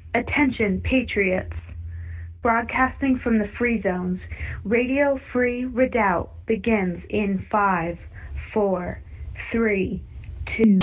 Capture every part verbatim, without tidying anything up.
Attention, Patriots! Broadcasting from the Free Zones, Radio Free Redoubt begins in five, four, three, two.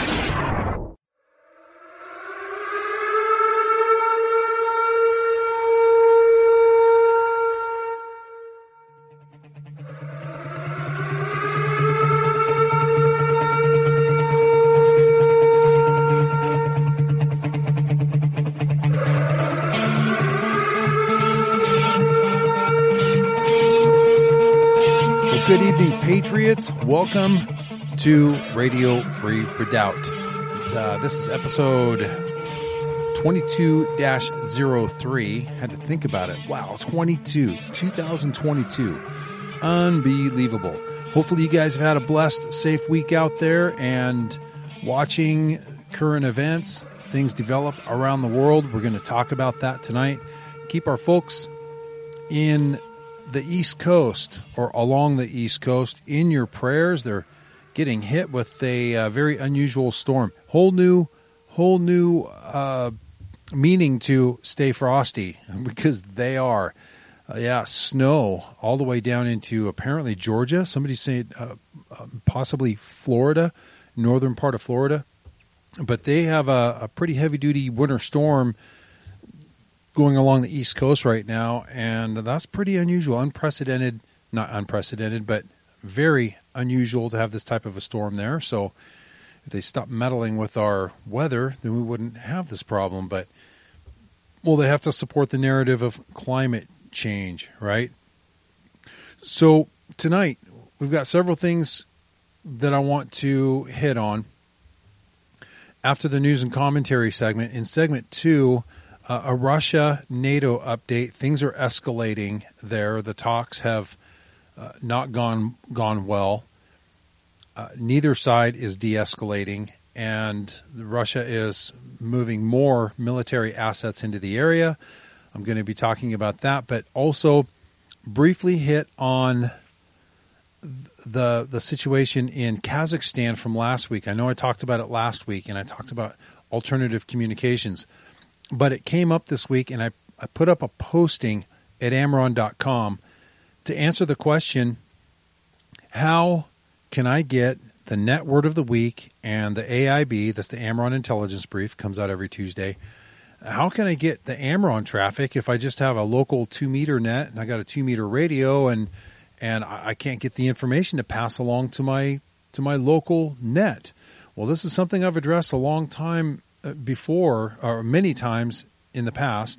Good evening, Patriots. Welcome to Radio Free Redoubt. Uh, this is episode twenty-two dash oh three. Had to think about it. Wow, twenty-two, twenty twenty-two. Unbelievable. Hopefully you guys have had a blessed, safe week out there and watching current events, things develop around the world. We're going to talk about that tonight. Keep our folks in the East Coast or along the East Coast in your prayers. They're getting hit with a uh, very unusual storm. Whole new, whole new uh, meaning to stay frosty because they are. Uh, yeah, snow all the way down into apparently Georgia. Somebody said uh, uh, possibly Florida, northern part of Florida. But they have a, a pretty heavy-duty winter storm going along the East Coast right now, and that's pretty unusual, unprecedented, not unprecedented, but very unusual to have this type of a storm there. So if they stop meddling with our weather, then we wouldn't have this problem. But, well, they have to support the narrative of climate change, right? So tonight, we've got several things that I want to hit on. After the news and commentary segment, in segment two, Uh, a Russia-NATO update. Things are escalating there. The talks have uh, not gone gone well. Uh, neither side is de-escalating, and Russia is moving more military assets into the area. I'm going to be talking about that, but also briefly hit on the the situation in Kazakhstan from last week. I know I talked about it last week, and I talked about alternative communications. But it came up this week, and I, I put up a posting at Amaron dot com to answer the question, how can I get the net word of the week and the A I B, that's the Amaron Intelligence Brief, comes out every Tuesday. How can I get the Amaron traffic if I just have a local two-meter net and I got a two-meter radio and and I can't get the information to pass along to my to my local net? Well, this is something I've addressed a long time before, or many times in the past,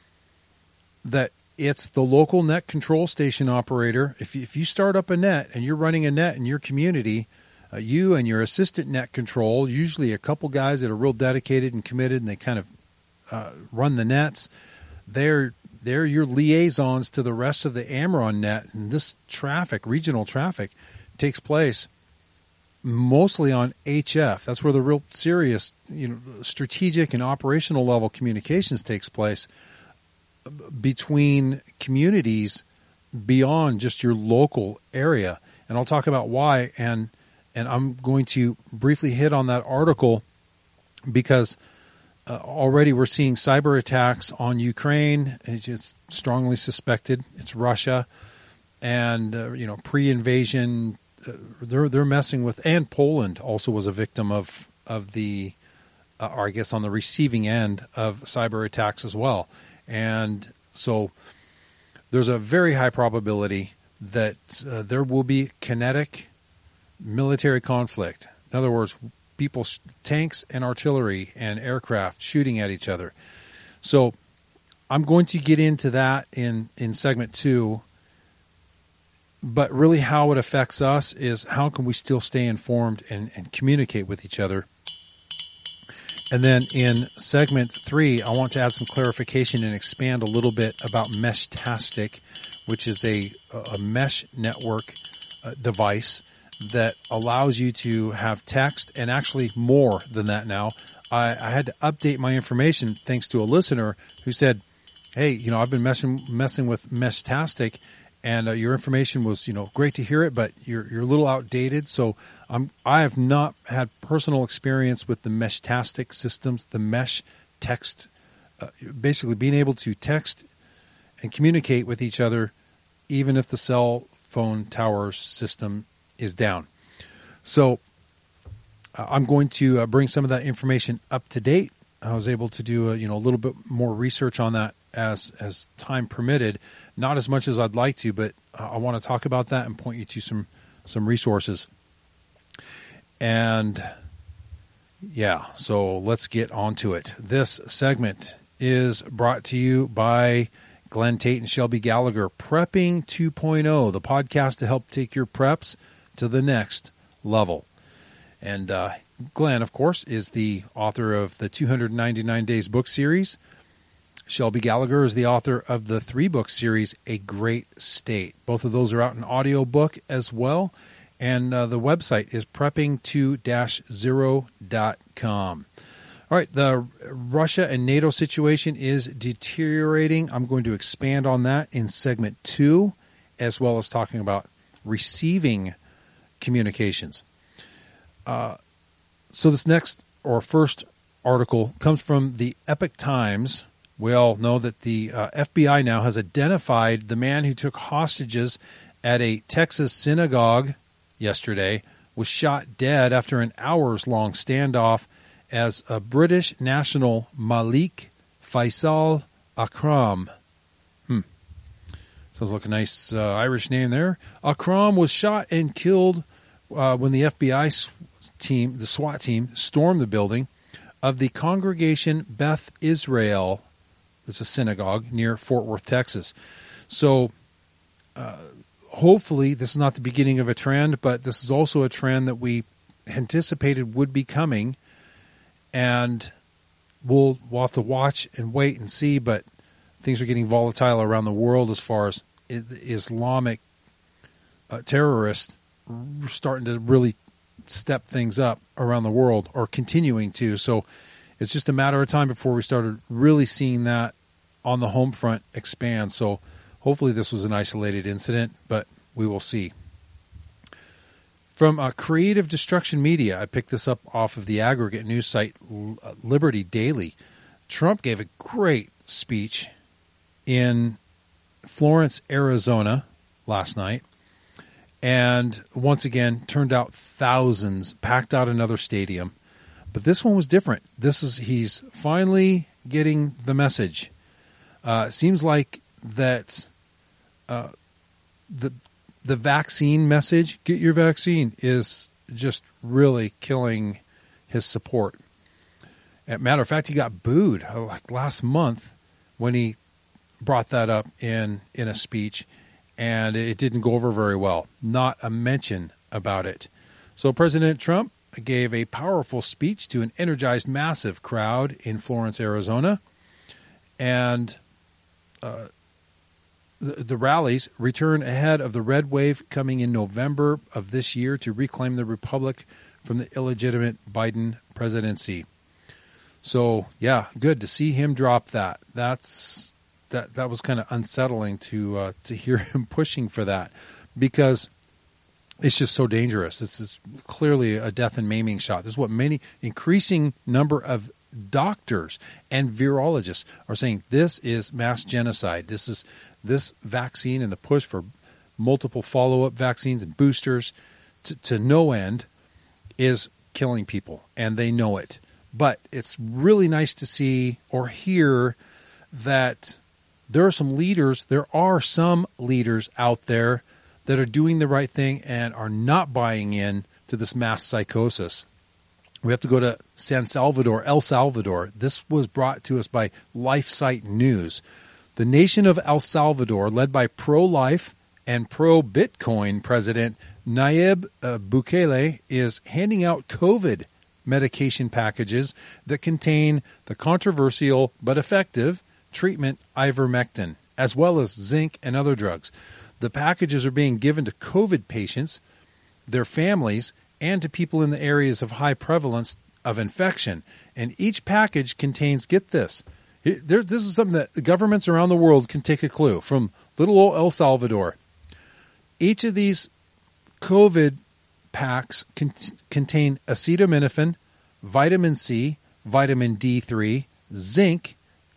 that it's the local net control station operator. If you, if you start up a net and you're running a net in your community, uh, you and your assistant net control, usually a couple guys that are real dedicated and committed, and they kind of uh, run the nets, they're they're your liaisons to the rest of the Amaron net. And this traffic, regional traffic, takes place mostly on H F. That's where the real serious, you know, strategic and operational level communications takes place between communities beyond just your local area. And I'll talk about why, and and I'm going to briefly hit on that article because uh, already we're seeing cyber attacks on Ukraine. It's strongly suspected it's Russia, and uh, you know, pre-invasion. Uh, they're they're messing with, and Poland also was a victim of of the, uh, or I guess on the receiving end of cyber attacks as well, and so there's a very high probability that uh, there will be kinetic military conflict. In other words, people, tanks and artillery and aircraft shooting at each other. So I'm going to get into that in in segment two. But really how it affects us is how can we still stay informed and, and communicate with each other. And then in segment three, I want to add some clarification and expand a little bit about Meshtastic, which is a, a mesh network uh, device that allows you to have text, and actually more than that now. I, I had to update my information thanks to a listener who said, hey, you know, I've been messing, messing with Meshtastic, and uh, your information was, you know, great to hear it, but you're you're a little outdated. So I'm I have not had personal experience with the Meshtastic systems, the mesh text uh, basically being able to text and communicate with each other, even if the cell phone tower system is down. So uh, I'm going to uh, bring some of that information up to date. I was able to do a, you know, a little bit more research on that as as time permitted. Not as much as I'd like to, but uh, I want to talk about that and point you to some some resources. And yeah, so let's get on to it. This segment is brought to you by Glenn Tate and Shelby Gallagher, Prepping two point oh, the podcast to help take your preps to the next level. And uh, Glenn, of course, is the author of the two hundred ninety-nine Days book series. Shelby Gallagher is the author of the three-book series, A Great State. Both of those are out in audio book as well. And uh, the website is prepping two dash zero dot com. All right, the Russia and NATO situation is deteriorating. I'm going to expand on that in segment two, as well as talking about receiving communications. Uh, so this next or first article comes from the Epoch Times. We all know that the uh, F B I now has identified the man who took hostages at a Texas synagogue yesterday, was shot dead after an hours-long standoff as a British national Malik Faisal Akram. Hmm. Sounds like a nice uh, Irish name there. Akram was shot and killed uh, when the F B I team, the SWAT team, stormed the building of the Congregation Beth Israel. It's a synagogue near Fort Worth, Texas. So uh, hopefully this is not the beginning of a trend, but this is also a trend that we anticipated would be coming. And we'll, we'll have to watch and wait and see, but things are getting volatile around the world as far as Islamic uh, terrorists starting to really step things up around the world, or continuing to. So it's just a matter of time before we started really seeing that on the home front expand. So hopefully this was an isolated incident, but we will see. From uh, Creative Destruction Media, I picked this up off of the aggregate news site Liberty Daily. Trump gave a great speech in Florence, Arizona last night. And once again, turned out thousands, packed out another stadium. But this one was different. This is he's finally getting the message. Uh, it seems like that uh, the the vaccine message, get your vaccine, is just really killing his support. As a matter of fact, he got booed like last month when he brought that up in, in a speech, and it didn't go over very well. Not a mention about it. So President Trump gave a powerful speech to an energized, massive crowd in Florence, Arizona. And uh, the, the rallies return ahead of the red wave coming in November of this year to reclaim the republic from the illegitimate Biden presidency. So, yeah, good to see him drop that. That's that. That was kind of unsettling to uh, to hear him pushing for that, because it's just so dangerous. This is clearly a death and maiming shot. This is what many, increasing number of doctors and virologists are saying. This is mass genocide. This is this vaccine and the push for multiple follow-up vaccines and boosters to, to no end is killing people, and they know it. But it's really nice to see or hear that there are some leaders, there are some leaders out there that are doing the right thing and are not buying in to this mass psychosis. We have to go to San Salvador, El Salvador. This was brought to us by LifeSite News. The nation of El Salvador, led by pro-life and pro-Bitcoin President Nayib Bukele, is handing out COVID medication packages that contain the controversial but effective treatment ivermectin, as well as zinc and other drugs. The packages are being given to COVID patients, their families, and to people in the areas of high prevalence of infection. And each package contains, get this, there, this is something that the governments around the world can take a clue from little old El Salvador. Each of these COVID packs con- contain acetaminophen, vitamin C, vitamin D three, zinc,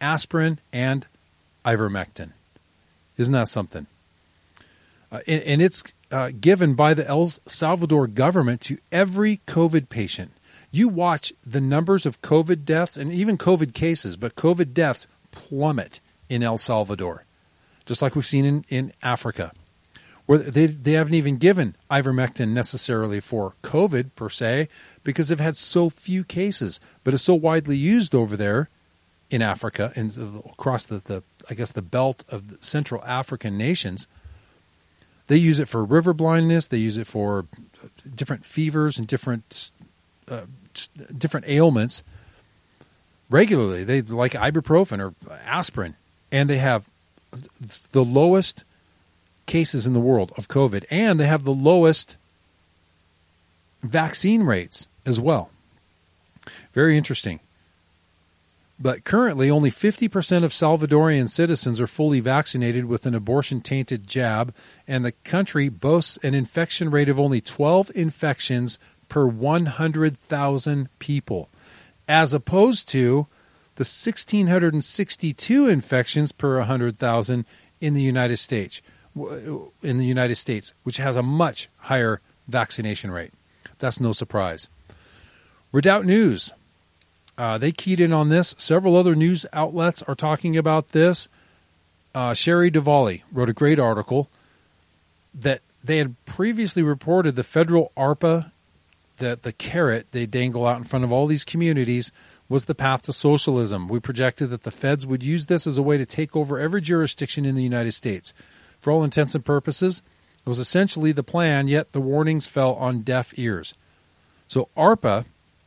aspirin, and ivermectin. Isn't that something? Uh, and, and it's uh, given by the El Salvador government to every COVID patient. You watch the numbers of COVID deaths and even COVID cases, but COVID deaths plummet in El Salvador, just like we've seen in, in Africa, where they, they haven't even given ivermectin necessarily for COVID per se, because they've had so few cases, but it's so widely used over there in Africa and across the, the I guess, the belt of the Central African nations. They use it for river blindness. They use it for different fevers and different uh, just different ailments regularly. They like ibuprofen or aspirin, and they have the lowest cases in the world of COVID, and they have the lowest vaccine rates as well. Very interesting. But currently, only fifty percent of Salvadorian citizens are fully vaccinated with an abortion-tainted jab, and the country boasts an infection rate of only twelve infections per one hundred thousand people, as opposed to the one thousand six hundred sixty-two infections per one hundred thousand in the United States, in the United States, which has a much higher vaccination rate. That's no surprise. Redoubt News. Uh, they keyed in on this. Several other news outlets are talking about this. Uh, Sherry Diwali wrote a great article that they had previously reported the federal ARPA, that the carrot they dangle out in front of all these communities, was the path to socialism. We projected that the feds would use this as a way to take over every jurisdiction in the United States. For all intents and purposes, it was essentially the plan, yet the warnings fell on deaf ears. So ARPA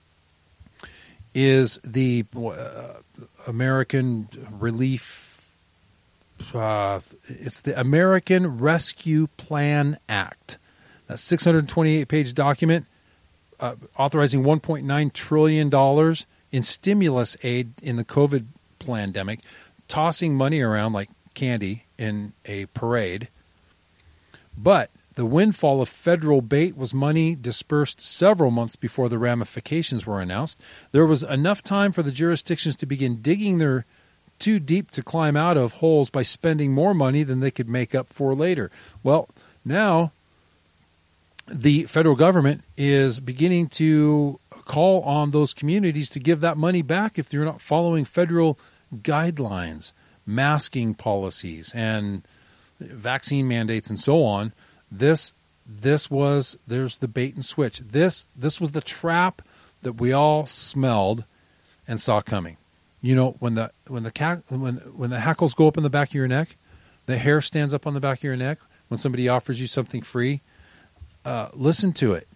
is the uh, American Relief, uh, it's the American Rescue Plan Act. That six hundred twenty-eight page document uh, authorizing one point nine trillion dollars in stimulus aid in the COVID pandemic, tossing money around like candy in a parade. But the windfall of federal bait was money dispersed several months before the ramifications were announced. There was enough time for the jurisdictions to begin digging their too deep to climb out of holes by spending more money than they could make up for later. Well, now the federal government is beginning to call on those communities to give that money back if they're not following federal guidelines, masking policies, and vaccine mandates and so on. This this was there's the bait and switch. This this was the trap that we all smelled and saw coming. You know, when the when the ca- when when the hackles go up in the back of your neck, the hair stands up on the back of your neck when somebody offers you something free. Uh, listen to it.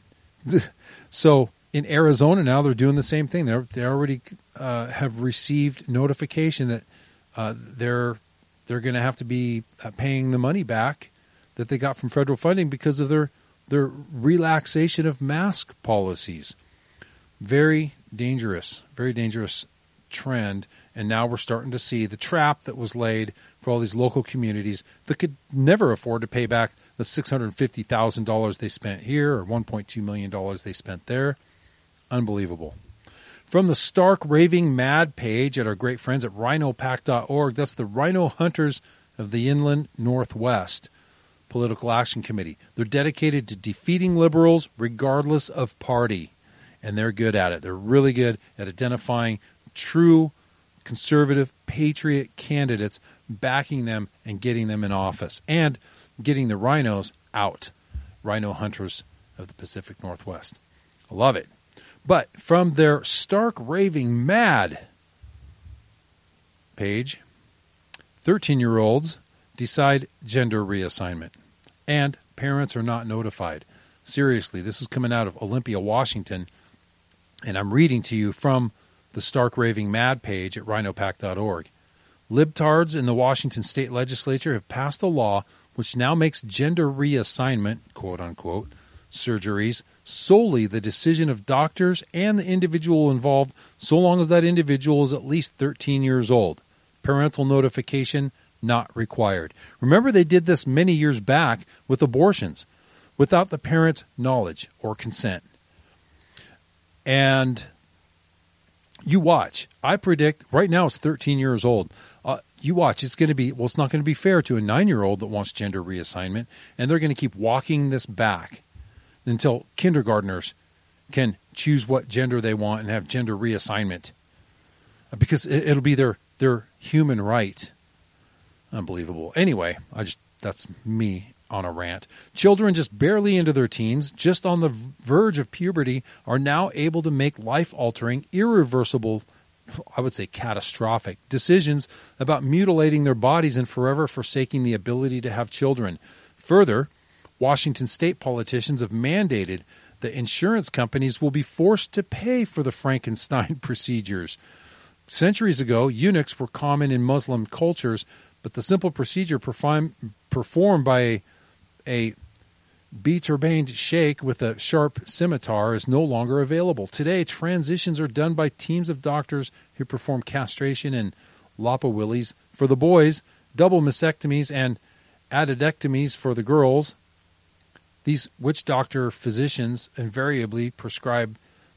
So in Arizona now they're doing the same thing. They they already uh, have received notification that uh, they're they're going to have to be paying the money back that they got from federal funding because of their their relaxation of mask policies. Very dangerous, very dangerous trend. And now we're starting to see the trap that was laid for all these local communities that could never afford to pay back the six hundred fifty thousand dollars they spent here or one point two million dollars they spent there. Unbelievable. From the Stark Raving Mad page at our great friends at rhino pack dot org, that's the Rhino Hunters of the Inland Northwest Political Action Committee. They're dedicated to defeating liberals regardless of party, and they're good at it. They're really good at identifying true conservative patriot candidates, backing them and getting them in office, and getting the rhinos out. Rhino Hunters of the Pacific Northwest. I love it. But from their Stark Raving Mad page, thirteen-year-olds decide gender reassignment, and parents are not notified. Seriously, this is coming out of Olympia, Washington, and I'm reading to you from the Stark Raving Mad page at rhino pack dot org. Libtards in the Washington state legislature have passed a law which now makes gender reassignment, quote-unquote, surgeries solely the decision of doctors and the individual involved, so long as that individual is at least thirteen years old. Parental notification not required. Remember, they did this many years back with abortions without the parent's knowledge or consent. And You watch. I predict right now it's thirteen years old. Uh, you watch. It's going to be, well, it's not going to be fair to a nine-year-old that wants gender reassignment, and they're going to keep walking this back until kindergartners can choose what gender they want and have gender reassignment, because it, it'll be their, their human right. Unbelievable. Anyway, I just, that's me on a rant. Children just barely into their teens, just on the verge of puberty, are now able to make life-altering, irreversible, I would say catastrophic, decisions about mutilating their bodies and forever forsaking the ability to have children. Further, Washington state politicians have mandated that insurance companies will be forced to pay for the Frankenstein procedures. Centuries ago, eunuchs were common in Muslim cultures, but the simple procedure perform, performed by a, a bee-turbaned sheikh with a sharp scimitar is no longer available. Today, transitions are done by teams of doctors who perform castration and lopawillies for the boys, double mastectomies, and addicectomies for the girls. These witch doctor physicians invariably prescribe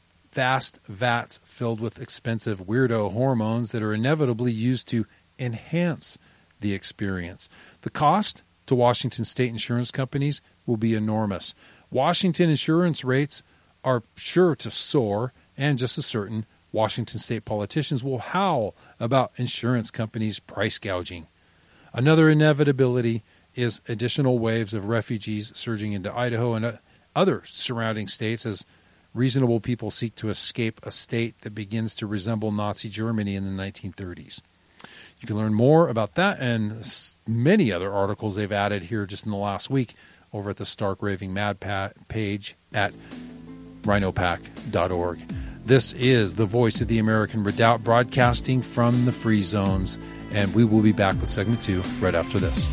vast vats filled with expensive weirdo hormones that are inevitably used to enhance the experience. The cost to Washington state insurance companies will be enormous. Washington insurance rates are sure to soar, and just as certain, Washington state politicians will howl about insurance companies price gouging. Another inevitability is additional waves of refugees surging into Idaho and other surrounding states as reasonable people seek to escape a state that begins to resemble Nazi Germany in the nineteen thirties. You can learn more about that and many other articles they've added here just in the last week over at the Stark Raving Mad page at rhino pack dot org. This is the Voice of the American Redoubt, broadcasting from the Free Zones, and we will be back with segment two right after this.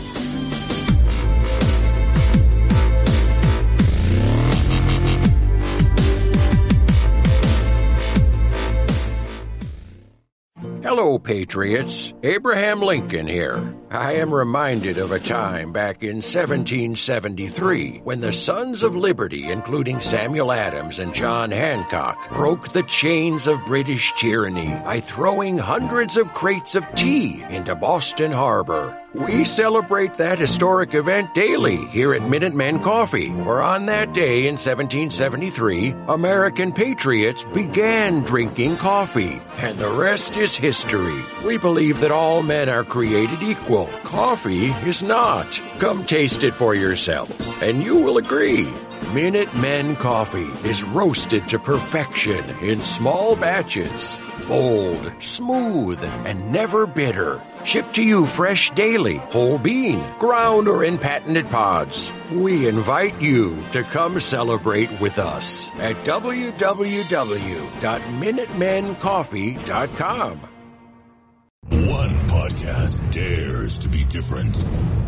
Hello, Patriots. Abraham Lincoln here. I am reminded of a time back in seventeen seventy-three when the Sons of Liberty, including Samuel Adams and John Hancock, broke the chains of British tyranny by throwing hundreds of crates of tea into Boston Harbor. We celebrate that historic event daily here at Minutemen Coffee, for on that day in seventeen seventy-three, American patriots began drinking coffee, and the rest is history. We believe that all men are created equal. Coffee is not. Come taste it for yourself, and you will agree. Minutemen Coffee is roasted to perfection in small batches. Bold, smooth, and never bitter. Shipped to you fresh daily, whole bean, ground, or in patented pods. We invite you to come celebrate with us at w w w dot minutemen coffee dot com. One podcast dares to be different.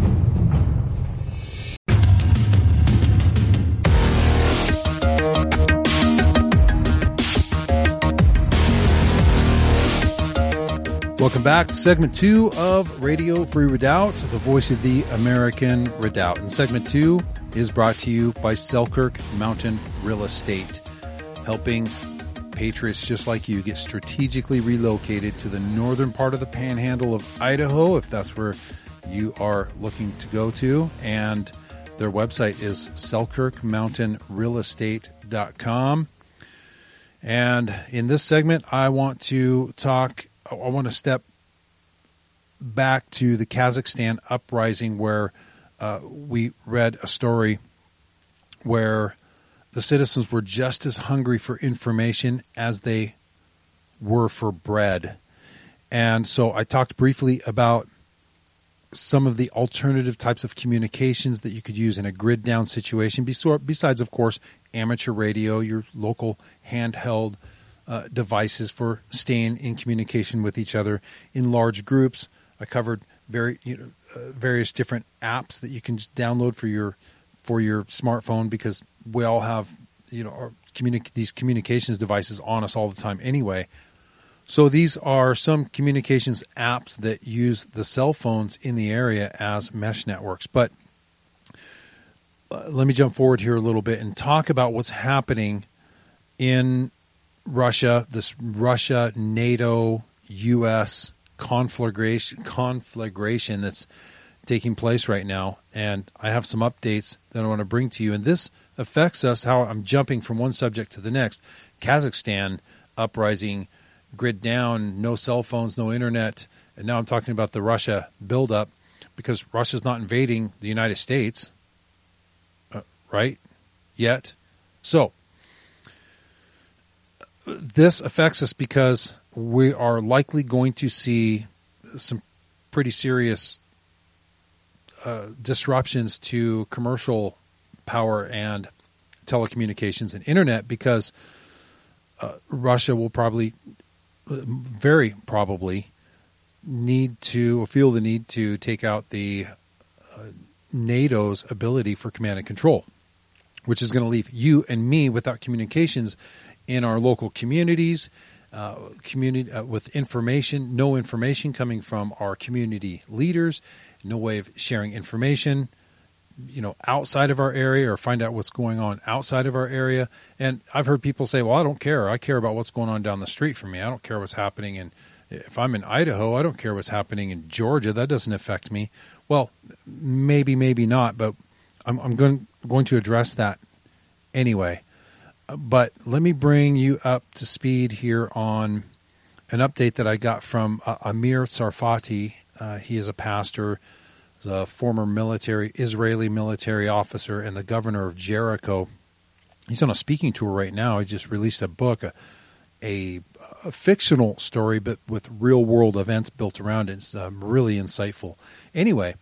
Welcome back to segment two of Radio Free Redoubt, the Voice of the American Redoubt. And segment two is brought to you by Selkirk Mountain Real Estate, helping patriots just like you get strategically relocated to the northern part of the panhandle of Idaho, if that's where you are looking to go to. And their website is selkirk mountain real estate dot com. And in this segment, I want to talk I want to step back to the Kazakhstan uprising, where uh, we read a story where the citizens were just as hungry for information as they were for bread. And so I talked briefly about some of the alternative types of communications that you could use in a grid down situation, besides, of course, amateur radio, your local handheld Uh, devices for staying in communication with each other in large groups. I covered very you know uh, various different apps that you can just download for your for your smartphone, because we all have you know our communi- these communications devices on us all the time anyway. So these are some communications apps that use the cell phones in the area as mesh networks. But uh, let me jump forward here a little bit and talk about what's happening in Russia, this Russia, NATO, U S conflagration, conflagration that's taking place right now. And I have some updates that I want to bring to you. And this affects us, how I'm jumping from one subject to the next. Kazakhstan uprising, grid down, no cell phones, no internet. And now I'm talking about the Russia buildup, because Russia's not invading the United States, uh, right, yet. So this affects us because we are likely going to see some pretty serious uh, disruptions to commercial power and telecommunications and internet, because uh, Russia will probably, very probably, need to feel the need to take out the uh, NATO's ability for command and control, which is going to leave you and me without communications in our local communities, uh, community uh, with information, no information coming from our community leaders, no way of sharing information, you know, outside of our area, or find out what's going on outside of our area. And I've heard people say, well, I don't care. I care about what's going on down the street from me. I don't care what's happening in If I'm in Idaho, I don't care what's happening in Georgia. That doesn't affect me. Well, maybe, maybe not, but I'm, I'm going, going to address that anyway. But let me bring you up to speed here on an update that I got from uh, Amir Tsarfati. Uh, he is a pastor, is a former military, Israeli military officer, and the governor of Jericho. He's on a speaking tour right now. He just released a book, a A, a fictional story, but with real-world events built around it. It's um, really insightful. Anyway,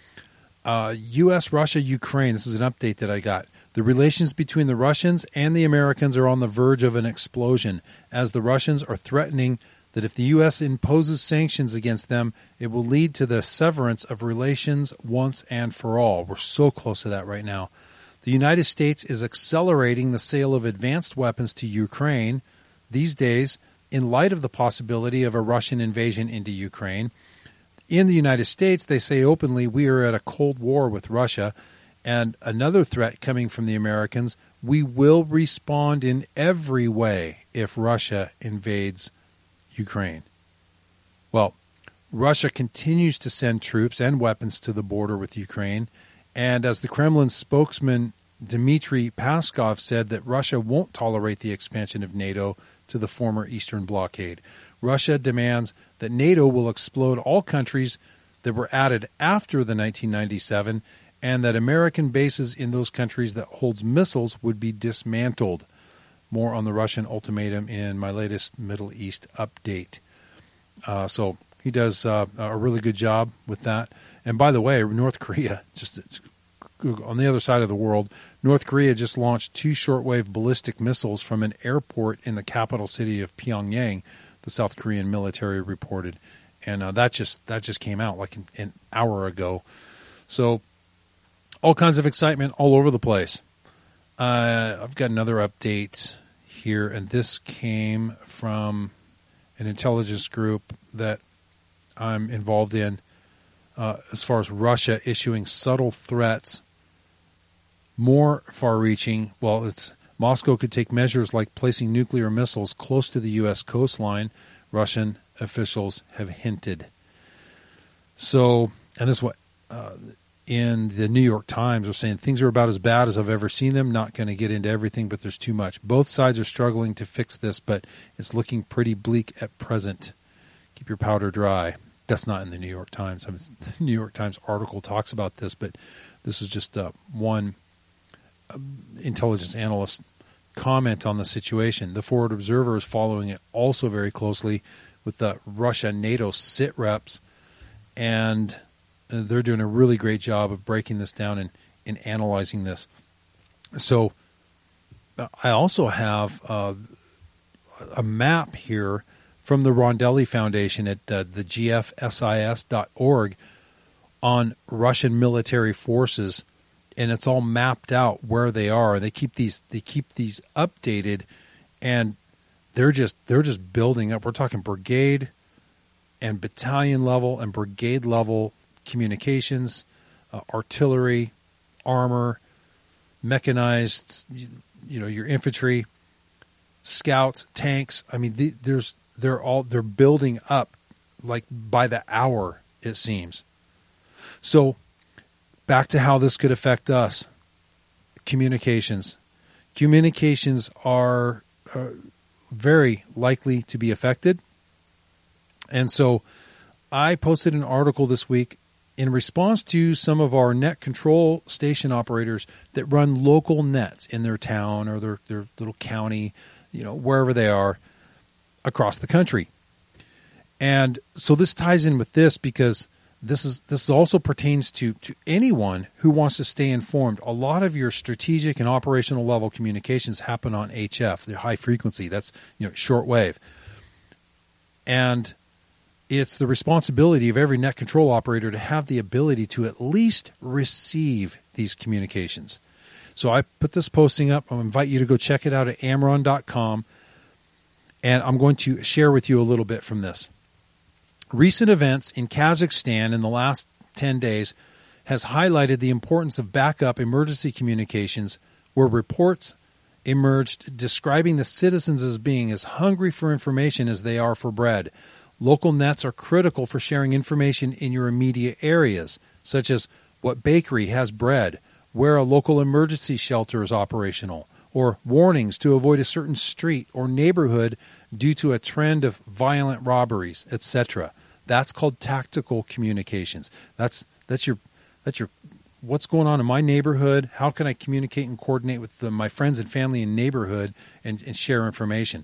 uh, U S, Russia, Ukraine. This is an update that I got. The relations between the Russians and the Americans are on the verge of an explosion, as the Russians are threatening that if the U S imposes sanctions against them, it will lead to the severance of relations once and for all. We're so close to that right now. The United States is accelerating the sale of advanced weapons to Ukraine these days, in light of the possibility of a Russian invasion into Ukraine. In the United States, they say openly, we are at a Cold War with Russia. And another threat coming from the Americans, we will respond in every way if Russia invades Ukraine. Well, Russia continues to send troops and weapons to the border with Ukraine. And as the Kremlin spokesman Dmitry Peskov said, that Russia won't tolerate the expansion of NATO to the former Eastern blockade. Russia demands that NATO will explode all countries that were added after the nineteen ninety-seven, and that American bases in those countries that holds missiles would be dismantled. More on the Russian ultimatum in my latest Middle East update. Uh, so he does uh, a really good job with that. And by the way, North Korea, just on the other side of the world, North Korea just launched two shortwave ballistic missiles from an airport in the capital city of Pyongyang, the South Korean military reported. And uh, that just that just came out like an, an hour ago. So all kinds of excitement all over the place. Uh, I've got another update here, and this came from an intelligence group that I'm involved in uh, as far as Russia issuing subtle threats, more far-reaching. Well, it's Moscow could take measures like placing nuclear missiles close to the U S coastline, Russian officials have hinted. So, and this is what uh, in the New York Times are saying, things are about as bad as I've ever seen them. Not going to get into everything, but there's too much. Both sides are struggling to fix this, but it's looking pretty bleak at present. Keep your powder dry. That's not in the New York Times. I mean, the New York Times article talks about this, but this is just uh, one uh, intelligence analyst comment on the situation. The Forward Observer is following it also very closely with the Russia-NATO sit reps, and they're doing a really great job of breaking this down and, and analyzing this. So I also have uh, a map here from the Rondelli Foundation at uh, the G F S I S dot org on Russian military forces, and it's all mapped out where they are. They keep these they keep these updated, and they're just they're just building up. We're talking brigade and battalion level and brigade level communications, uh, artillery, armor, mechanized, you, you know, your infantry. scouts, tanks. I mean, the, there's they're all they're building up like by the hour, it seems. So back to how this could affect us. Communications. Communications are uh, very likely to be affected. And so I posted an article this week in response to some of our net control station operators that run local nets in their town or their, their little county, you know, wherever they are across the country. And so this ties in with this because this is this also pertains to, to anyone who wants to stay informed. A lot of your strategic and operational level communications happen on H F, the high frequency. That's, you know, shortwave. And it's the responsibility of every net control operator to have the ability to at least receive these communications. So I put this posting up. I'll invite you to go check it out at Amaron dot com. And I'm going to share with you a little bit from this. Recent events in Kazakhstan in the last ten days has highlighted the importance of backup emergency communications, where reports emerged describing the citizens as being as hungry for information as they are for bread. Local nets are critical for sharing information in your immediate areas, such as what bakery has bread, where a local emergency shelter is operational, or warnings to avoid a certain street or neighborhood due to a trend of violent robberies, et cetera. That's called tactical communications. That's that's your that's your what's going on in my neighborhood. How can I communicate and coordinate with the, my friends and family in neighborhood and, and share information?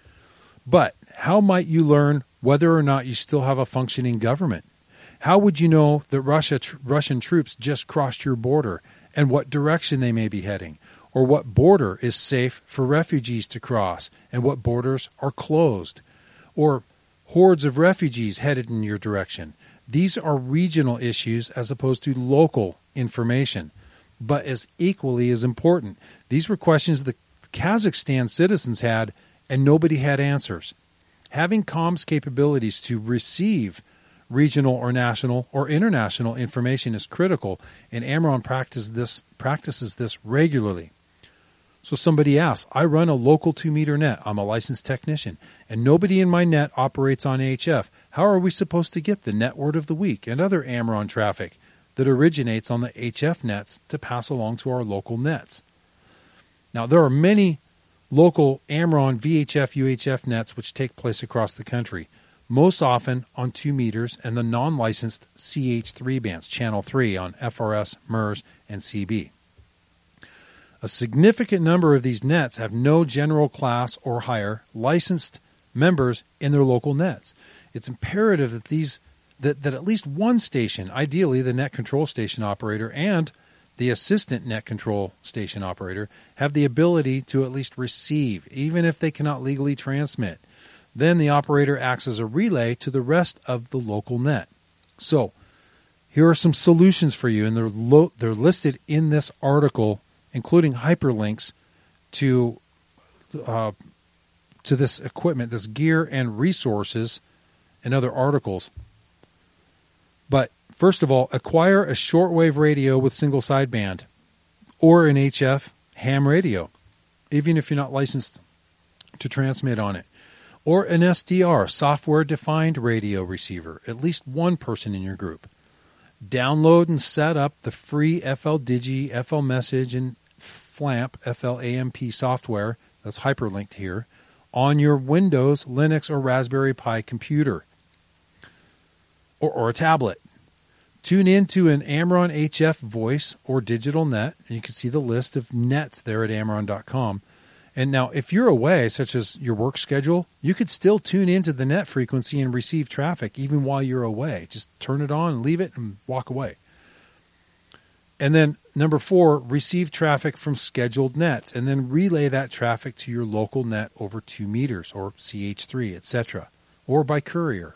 But how might you learn whether or not you still have a functioning government? How would you know that Russia tr- Russian troops just crossed your border and what direction they may be heading? Or what border is safe for refugees to cross and what borders are closed? Or hordes of refugees headed in your direction. These are regional issues as opposed to local information, but as equally as important. These were questions the Kazakhstan citizens had, and nobody had answers. Having comms capabilities to receive regional or national or international information is critical, and Amaron practices this, practices this regularly. So somebody asks, I run a local two-meter net. I'm a licensed technician, and nobody in my net operates on H F. How are we supposed to get the net word of the week and other Amaron traffic that originates on the H F nets to pass along to our local nets? Now, there are many local Amaron V H F, U H F nets which take place across the country, most often on two meters and the non-licensed C H three bands, channel three on F R S, M E R S, and C B. A significant number of these nets have no general class or higher licensed members in their local nets. It's imperative that these that, that at least one station, ideally the net control station operator and the assistant net control station operator, have the ability to at least receive, even if they cannot legally transmit. Then the operator acts as a relay to the rest of the local net. So here are some solutions for you, and they're lo- they're listed in this article, including hyperlinks to uh, to this equipment, this gear and resources and other articles. But first of all, acquire a shortwave radio with single sideband or an H F ham radio, even if you're not licensed to transmit on it, or an S D R, software-defined radio receiver, at least one person in your group. Download and set up the free F L Digi, F L Message, and FLAMP, F L A M P software, that's hyperlinked here, on your Windows, Linux, or Raspberry Pi computer or, or a tablet. Tune into an Amaron H F voice or digital net, and you can see the list of nets there at Amaron dot com. And now, if you're away, such as your work schedule, you could still tune into the net frequency and receive traffic even while you're away. Just turn it on, leave it, and walk away. And then number four, receive traffic from scheduled nets, and then relay that traffic to your local net over two meters or C H three, et cetera, or by courier.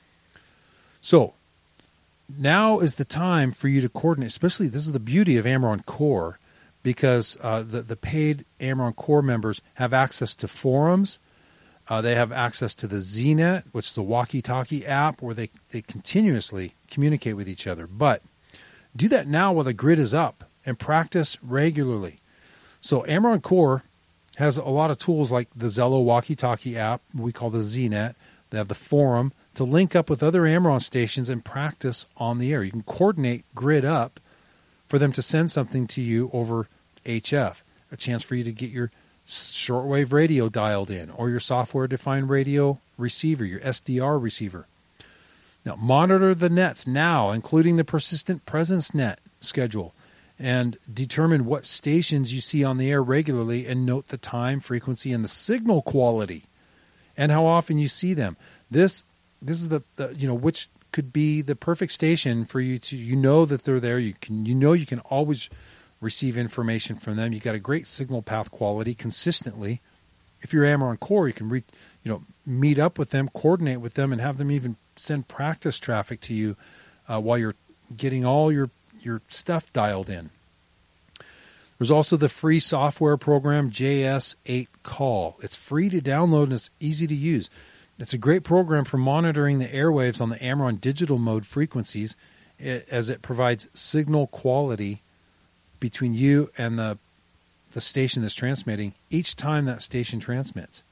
So now is the time for you to coordinate, especially this is the beauty of Amaron Core, because uh, the, the paid Amaron Core members have access to forums. Uh, they have access to the Z net, which is a walkie-talkie app where they, they continuously communicate with each other. But do that now while the grid is up and practice regularly. So Amaron Core has a lot of tools like the Zello walkie-talkie app we call the Z net. They have the forum to link up with other Amaron stations and practice on the air. You can coordinate grid up for them to send something to you over H F, a chance for you to get your shortwave radio dialed in or your software-defined radio receiver, your S D R receiver. Now, monitor the nets now, including the persistent presence net schedule, and determine what stations you see on the air regularly and note the time, frequency, and the signal quality and how often you see them. This this is the, the you know, which could be the perfect station for you to, you know that they're there. You can, you know, you can always receive information from them. You got a great signal path quality consistently. If you're Amaron Core, you can re, you know, meet up with them, coordinate with them, and have them even send practice traffic to you uh, while you're getting all your, your stuff dialed in. There's also the free software program J S eight Call. It's free to download and it's easy to use. It's a great program for monitoring the airwaves on the Amaron digital mode frequencies as it provides signal quality between you and the the station that's transmitting each time that station transmits.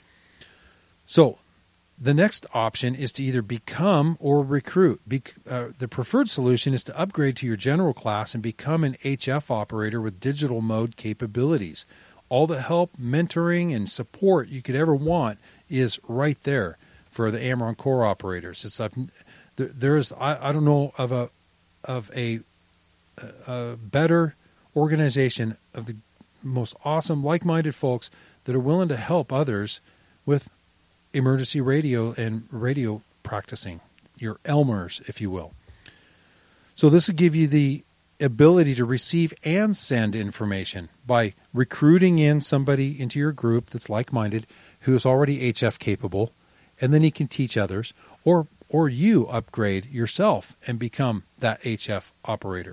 So the next option is to either become or recruit. Be, uh, the preferred solution is to upgrade to your general class and become an H F operator with digital mode capabilities. All the help, mentoring, and support you could ever want is right there for the Amaron Core operators. It's uh, there, there is I, I don't know of a of a, a better organization of the most awesome, like-minded folks that are willing to help others with emergency radio and radio practicing, your Elmers, if you will. So this will give you the ability to receive and send information by recruiting in somebody into your group that's like-minded who is already H F capable, and then he can teach others, or or you upgrade yourself and become that H F operator.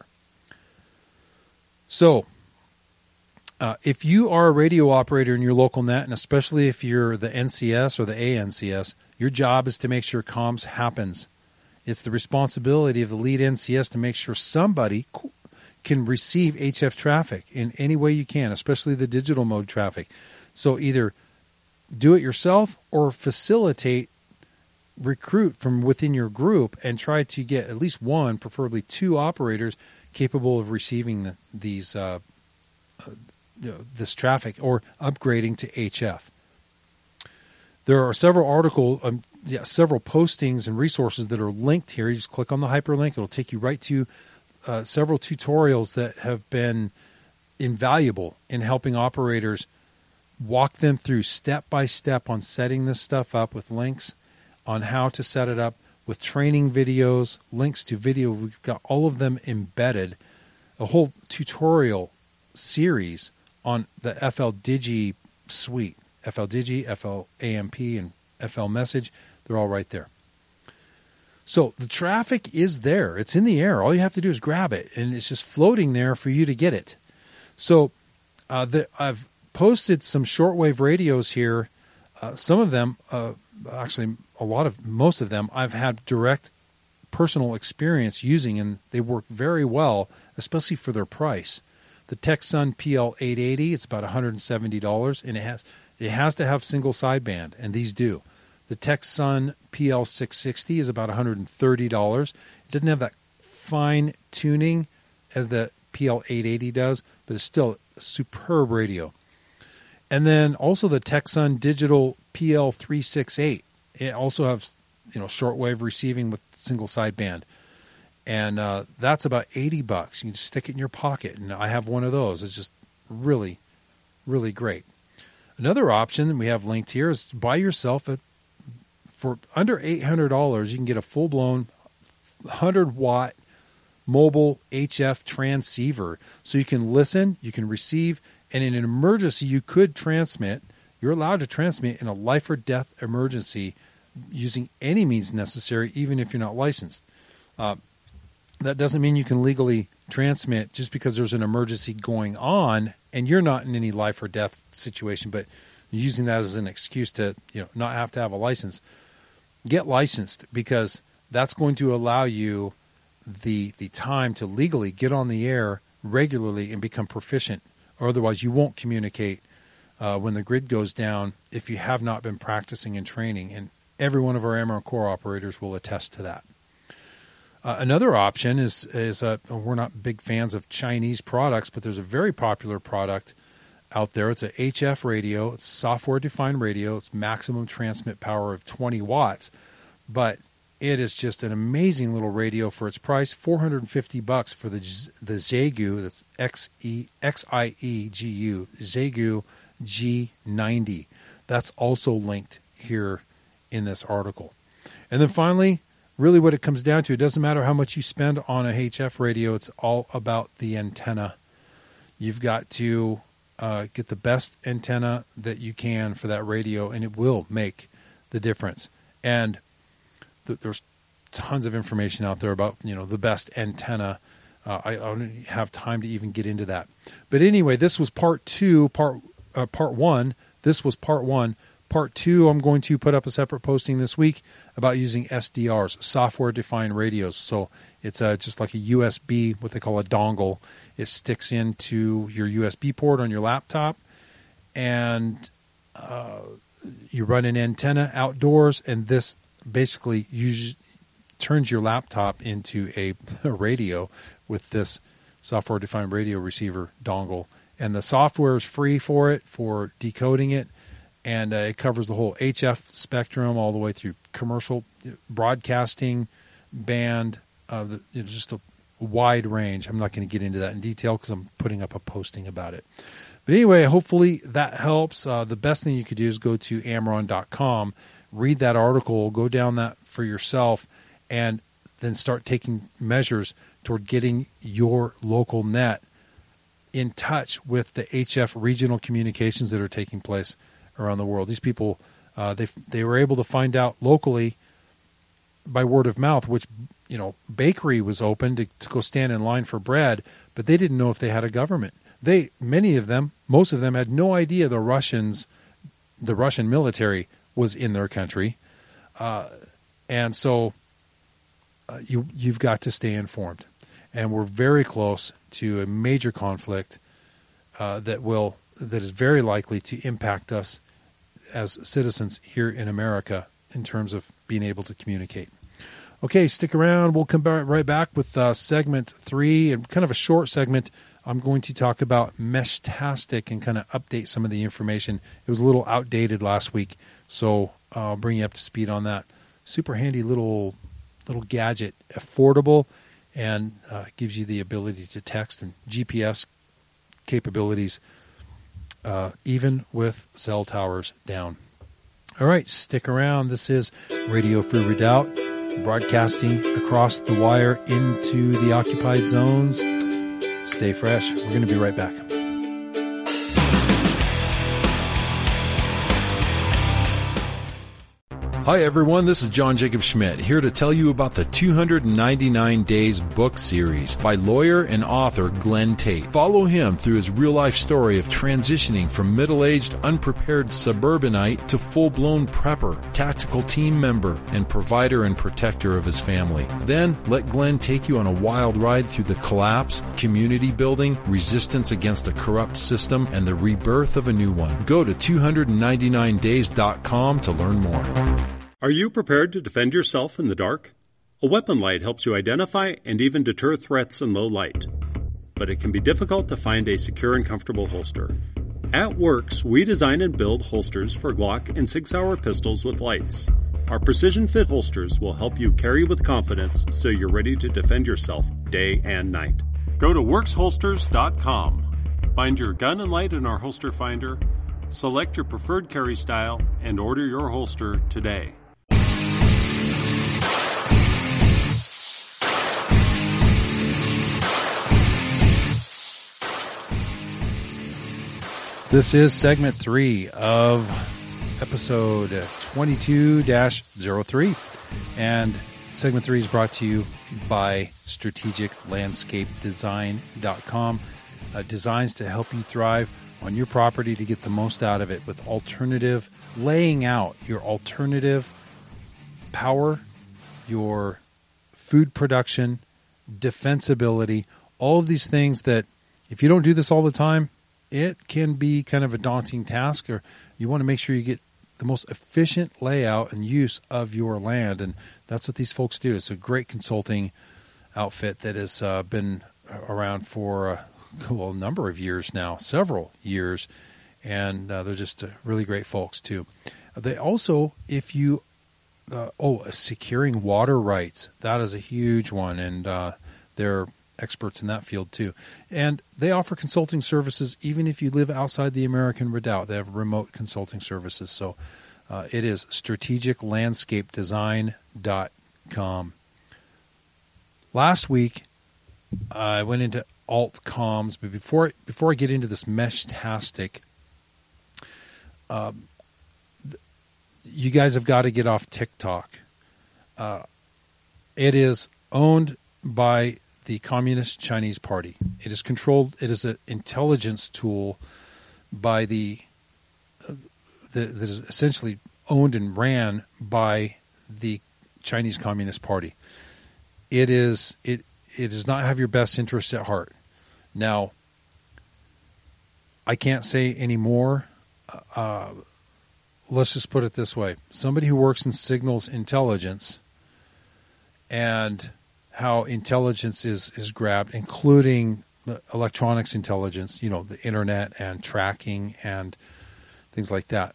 So Uh, if you are a radio operator in your local net, and especially if you're the N C S or the A N C S, your job is to make sure comms happens. It's the responsibility of the lead N C S to make sure somebody can receive H F traffic in any way you can, especially the digital mode traffic. So either do it yourself or facilitate, recruit from within your group and try to get at least one, preferably two operators capable of receiving the, these uh, uh, You know, this traffic or upgrading to H F. There are several article, um, yeah, several postings and resources that are linked here. You just click on the hyperlink; it'll take you right to uh, several tutorials that have been invaluable in helping operators walk them through step by step on setting this stuff up, with links on how to set it up, with training videos, links to video. We've got all of them embedded, a whole tutorial series on the F L Digi suite, F L Digi, F L A M P, and F L Message. They're all right there. So the traffic is there. It's in the air. All you have to do is grab it, and it's just floating there for you to get it. So uh, the, I've posted some shortwave radios here. Uh, some of them, uh, actually a lot of, most of them, I've had direct personal experience using, and they work very well, especially for their price. The Texsun P L eight eighty, it's about one hundred seventy dollars, and it has it has to have single sideband, and these do. The Texsun P L six sixty is about one hundred thirty dollars. It doesn't have that fine tuning as the P L eight eighty does, but it's still a superb radio. And then also the Texsun Digital P L three sixty-eight. It also has, you know, shortwave receiving with single sideband. And uh, that's about eighty bucks. You can just stick it in your pocket. And I have one of those. It's just really, really great. Another option that we have linked here is buy yourself a, for under eight hundred dollars, you can get a full-blown one hundred watt mobile H F transceiver. So you can listen, you can receive, and in an emergency, you could transmit. You're allowed to transmit in a life or death emergency using any means necessary, even if you're not licensed. Uh, That doesn't mean you can legally transmit just because there's an emergency going on and you're not in any life or death situation, but using that as an excuse to, you know, not have to have a license. Get licensed, because that's going to allow you the the time to legally get on the air regularly and become proficient, or otherwise you won't communicate uh, when the grid goes down if you have not been practicing and training. And every one of our Ameron Core operators will attest to that. Uh, another option is, is uh, we're not big fans of Chinese products, but there's a very popular product out there. It's a H F radio. It's software-defined radio. It's maximum transmit power of twenty watts, but it is just an amazing little radio for its price. four hundred fifty bucks for the the Xiegu. That's X E X I E G U Xiegu G ninety. That's also linked here in this article. And then finally, really what it comes down to, it doesn't matter how much you spend on a H F radio. It's all about the antenna. You've got to uh, get the best antenna that you can for that radio, and it will make the difference. And th- there's tons of information out there about, you know, the best antenna. Uh, I, I don't have time to even get into that. But anyway, this was part two, part uh, part one. This was part one. Part two, I'm going to put up a separate posting this week about using S D Rs, software-defined radios. So it's uh, just like a U S B, what they call a dongle. It sticks into your U S B port on your laptop, and uh, you run an antenna outdoors, and this basically uses, turns your laptop into a, a radio with this software-defined radio receiver dongle. And the software is free for it, for decoding it. And uh, it covers the whole H F spectrum all the way through commercial broadcasting, band, uh, the, you know, just a wide range. I'm not going to get into that in detail because I'm putting up a posting about it. But anyway, hopefully that helps. Uh, the best thing you could do is go to Ameron dot com, read that article, go down that for yourself, and then start taking measures toward getting your local net in touch with the H F regional communications that are taking place around the world. These people, uh, they they were able to find out locally by word of mouth which, you know, bakery was open to, to go stand in line for bread, but they didn't know if they had a government. They, many of them, most of them had no idea the Russians, the Russian military was in their country. Uh, and so uh, you, you've got to stay informed. And we're very close to a major conflict uh, that will, that is very likely to impact us as citizens here in America in terms of being able to communicate. Okay, stick around. We'll come back right back with uh, segment three, and kind of a short segment. I'm going to talk about Meshtastic and kind of update some of the information. It was a little outdated last week, so I'll bring you up to speed on that. Super handy little little gadget, affordable, and uh, gives you the ability to text and G P S capabilities, uh, even with cell towers down. All right, stick around. This is Radio Free Redoubt, broadcasting across the wire into the occupied zones. Stay fresh. We're going to be right back. Hi, everyone. This is John Jacob Schmidt, here to tell you about the two hundred ninety-nine Days book series by lawyer and author Glenn Tate. Follow him through his real-life story of transitioning from middle-aged, unprepared suburbanite to full-blown prepper, tactical team member, and provider and protector of his family. Then, let Glenn take you on a wild ride through the collapse, community building, resistance against a corrupt system, and the rebirth of a new one. Go to two ninety-nine days dot com to learn more. Are you prepared to defend yourself in the dark? A weapon light helps you identify and even deter threats in low light. But it can be difficult to find a secure and comfortable holster. At Works, we design and build holsters for Glock and Sig Sauer pistols with lights. Our precision fit holsters will help you carry with confidence so you're ready to defend yourself day and night. Go to works holsters dot com. Find your gun and light in our holster finder, select your preferred carry style, and order your holster today. This is segment three of episode twenty-two dash oh three, and segment three is brought to you by strategic landscape design dot com. Uh, designs to help you thrive on your property to get the most out of it with alternative, laying out your alternative power, your food production, defensibility, all of these things that if you don't do this all the time, it can be kind of a daunting task, or you want to make sure you get the most efficient layout and use of your land. And that's what these folks do. It's a great consulting outfit that has uh, been around for uh, well, a number of years now, several years. And uh, they're just uh, really great folks too. They also, if you, uh, oh, securing water rights, that is a huge one. And uh, they're experts in that field too. And they offer consulting services even if you live outside the American Redoubt. They have remote consulting services. So uh, it is strategic landscape design dot com. Last week, I went into alt comms, but before before I get into this Meshtastic, um, you guys have got to get off TikTok. Uh, it is owned by the Communist Chinese Party. It is controlled. It is an intelligence tool by the, uh, the that is essentially owned and ran by the Chinese Communist Party. It is it it does not have your best interests at heart. Now, I can't say any more. Uh, let's just put it this way: somebody who works in signals intelligence and how intelligence is, is grabbed, including electronics intelligence, you know, the internet and tracking and things like that.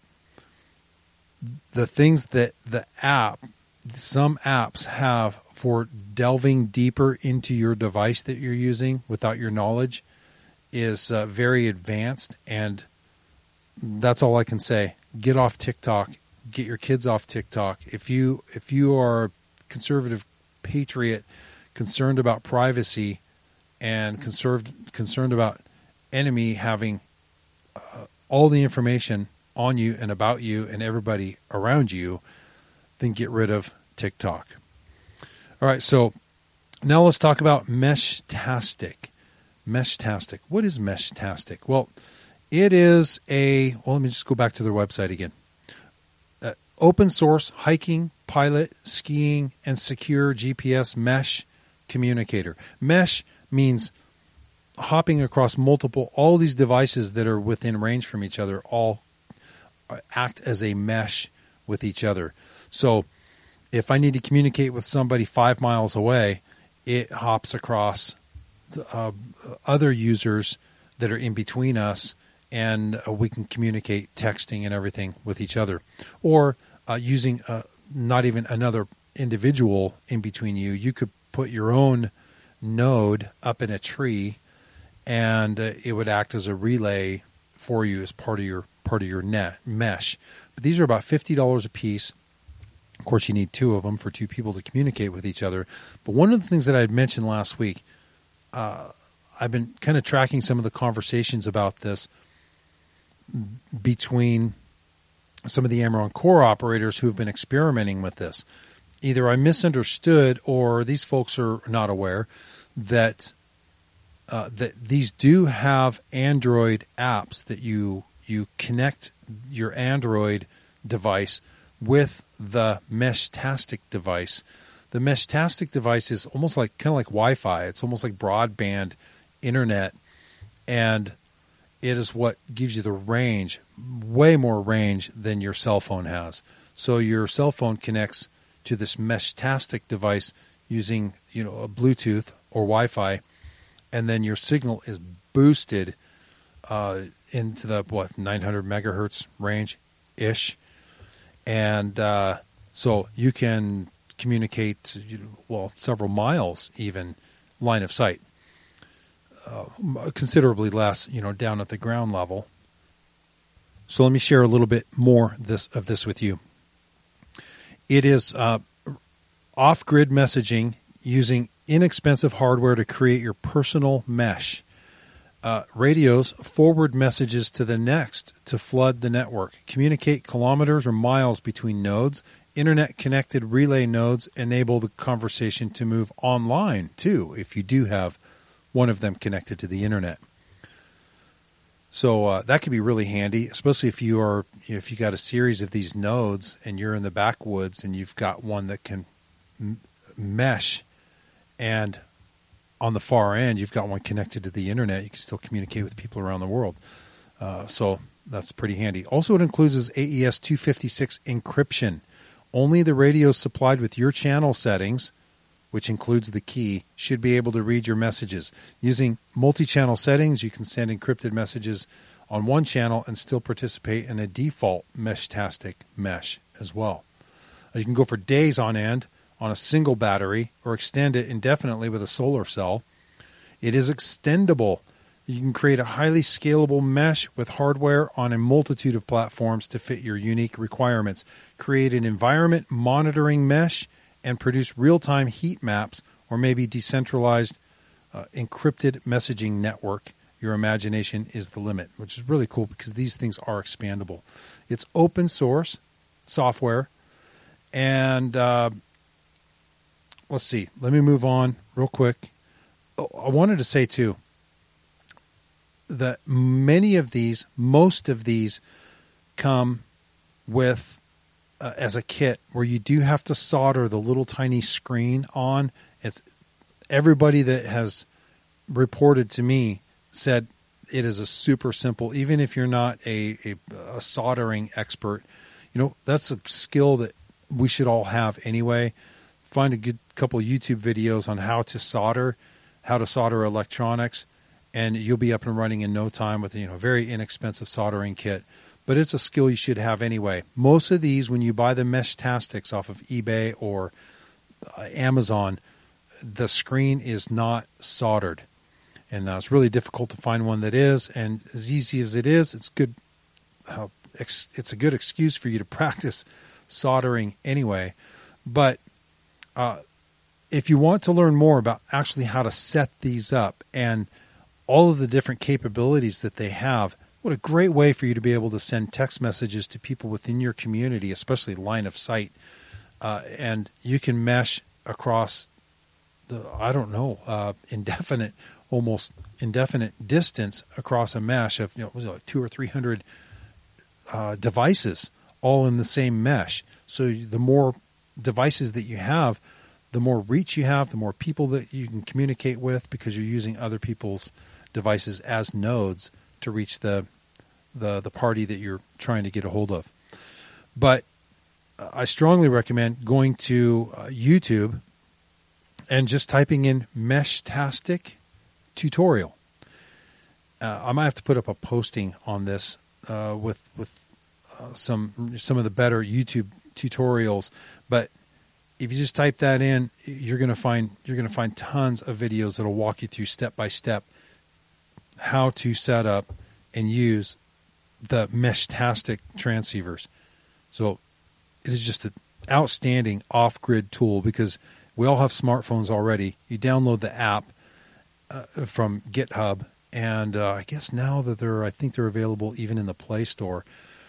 The things that the app, some apps have for delving deeper into your device that you're using without your knowledge is uh, very advanced. And that's all I can say. Get off TikTok. Get your kids off TikTok. If you, if you are a conservative patriot, concerned about privacy and conserved, concerned about enemy having uh, all the information on you and about you and everybody around you, then get rid of TikTok. All right, so now let's talk about Meshtastic. Meshtastic. What is Meshtastic? Well, it is a, well, let me just go back to their website again. Uh, open source hiking, pilot, skiing, and secure G P S mesh communicator. Mesh means hopping across multiple, all these devices that are within range from each other all act as a mesh with each other. So if I need to communicate with somebody five miles away, it hops across uh, other users that are in between us, and uh, we can communicate texting and everything with each other. Or uh, using uh, not even another individual in between you, you could put your own node up in a tree, and uh, it would act as a relay for you as part of your part of your net mesh. But these are about fifty dollars a piece. Of course, you need two of them for two people to communicate with each other. But one of the things that I had mentioned last week, uh, I've been kind of tracking some of the conversations about this between some of the Amaron core operators who have been experimenting with this. Either I misunderstood or these folks are not aware that uh, that these do have Android apps that you you connect your Android device with the Meshtastic device. The Meshtastic device is almost like kind of like Wi-Fi. It's almost like broadband internet, and it is what gives you the range, way more range than your cell phone has. So your cell phone connects to this Meshtastic device using, you know, a Bluetooth or Wi-Fi, and then your signal is boosted uh, into the what nine hundred megahertz range ish, and uh, so you can communicate, you know, well, several miles even line of sight, uh, considerably less, you know, down at the ground level. So let me share a little bit more this of this with you. It is uh, off-grid messaging using inexpensive hardware to create your personal mesh. Uh, radios forward messages to the next to flood the network. Communicate kilometers or miles between nodes. Internet-connected relay nodes enable the conversation to move online, too, if you do have one of them connected to the internet. So uh, that could be really handy, especially if you are if you got a series of these nodes and you're in the backwoods and you've got one that can m- mesh and on the far end, you've got one connected to the internet. You can still communicate with people around the world. Uh, so that's pretty handy. Also, it includes is A E S two fifty-six encryption. Only the radios supplied with your channel settings, which includes the key, should be able to read your messages. Using multi-channel settings, you can send encrypted messages on one channel and still participate in a default Meshtastic mesh as well. You can go for days on end on a single battery or extend it indefinitely with a solar cell. It is extendable. You can create a highly scalable mesh with hardware on a multitude of platforms to fit your unique requirements. Create an environment monitoring mesh and produce real-time heat maps or maybe decentralized uh, encrypted messaging network. Your imagination is the limit, which is really cool because these things are expandable. It's open source software. And uh, let's see. Let me move on real quick. Oh, I wanted to say, too, that many of these, most of these come with, uh, as a kit, where you do have to solder the little tiny screen on. It's everybody that has reported to me said it is a super simple, even if you're not a, a, a soldering expert, you know, that's a skill that we should all have anyway. Find a good couple of YouTube videos on how to solder, how to solder electronics, and you'll be up and running in no time with, you know, a very inexpensive soldering kit. But it's a skill you should have anyway. Most of these, when you buy the Meshtastics off of eBay or uh, Amazon, the screen is not soldered. And uh, it's really difficult to find one that is. And as easy as it is, it's good. Uh, ex- it's a good excuse for you to practice soldering anyway. But uh, if you want to learn more about actually how to set these up and all of the different capabilities that they have, what a great way for you to be able to send text messages to people within your community, especially line of sight. Uh, and you can mesh across the, I don't know, uh, indefinite, almost indefinite distance across a mesh of, you know, was it like two or three hundred uh, devices all in the same mesh. So the more devices that you have, the more reach you have, the more people that you can communicate with because you're using other people's devices as nodes to reach the the the party that you're trying to get a hold of. But I strongly recommend going to uh, YouTube and just typing in Meshtastic tutorial. Uh, I might have to put up a posting on this uh, with with uh, some some of the better YouTube tutorials. But if you just type that in, you're going to find you're going to find tons of videos that'll walk you through step by step how to set up and use the Meshtastic transceivers. So it is just an outstanding off-grid tool because we all have smartphones already. You download the app uh, from GitHub, and uh, I guess now that they're, I think they're available even in the Play Store.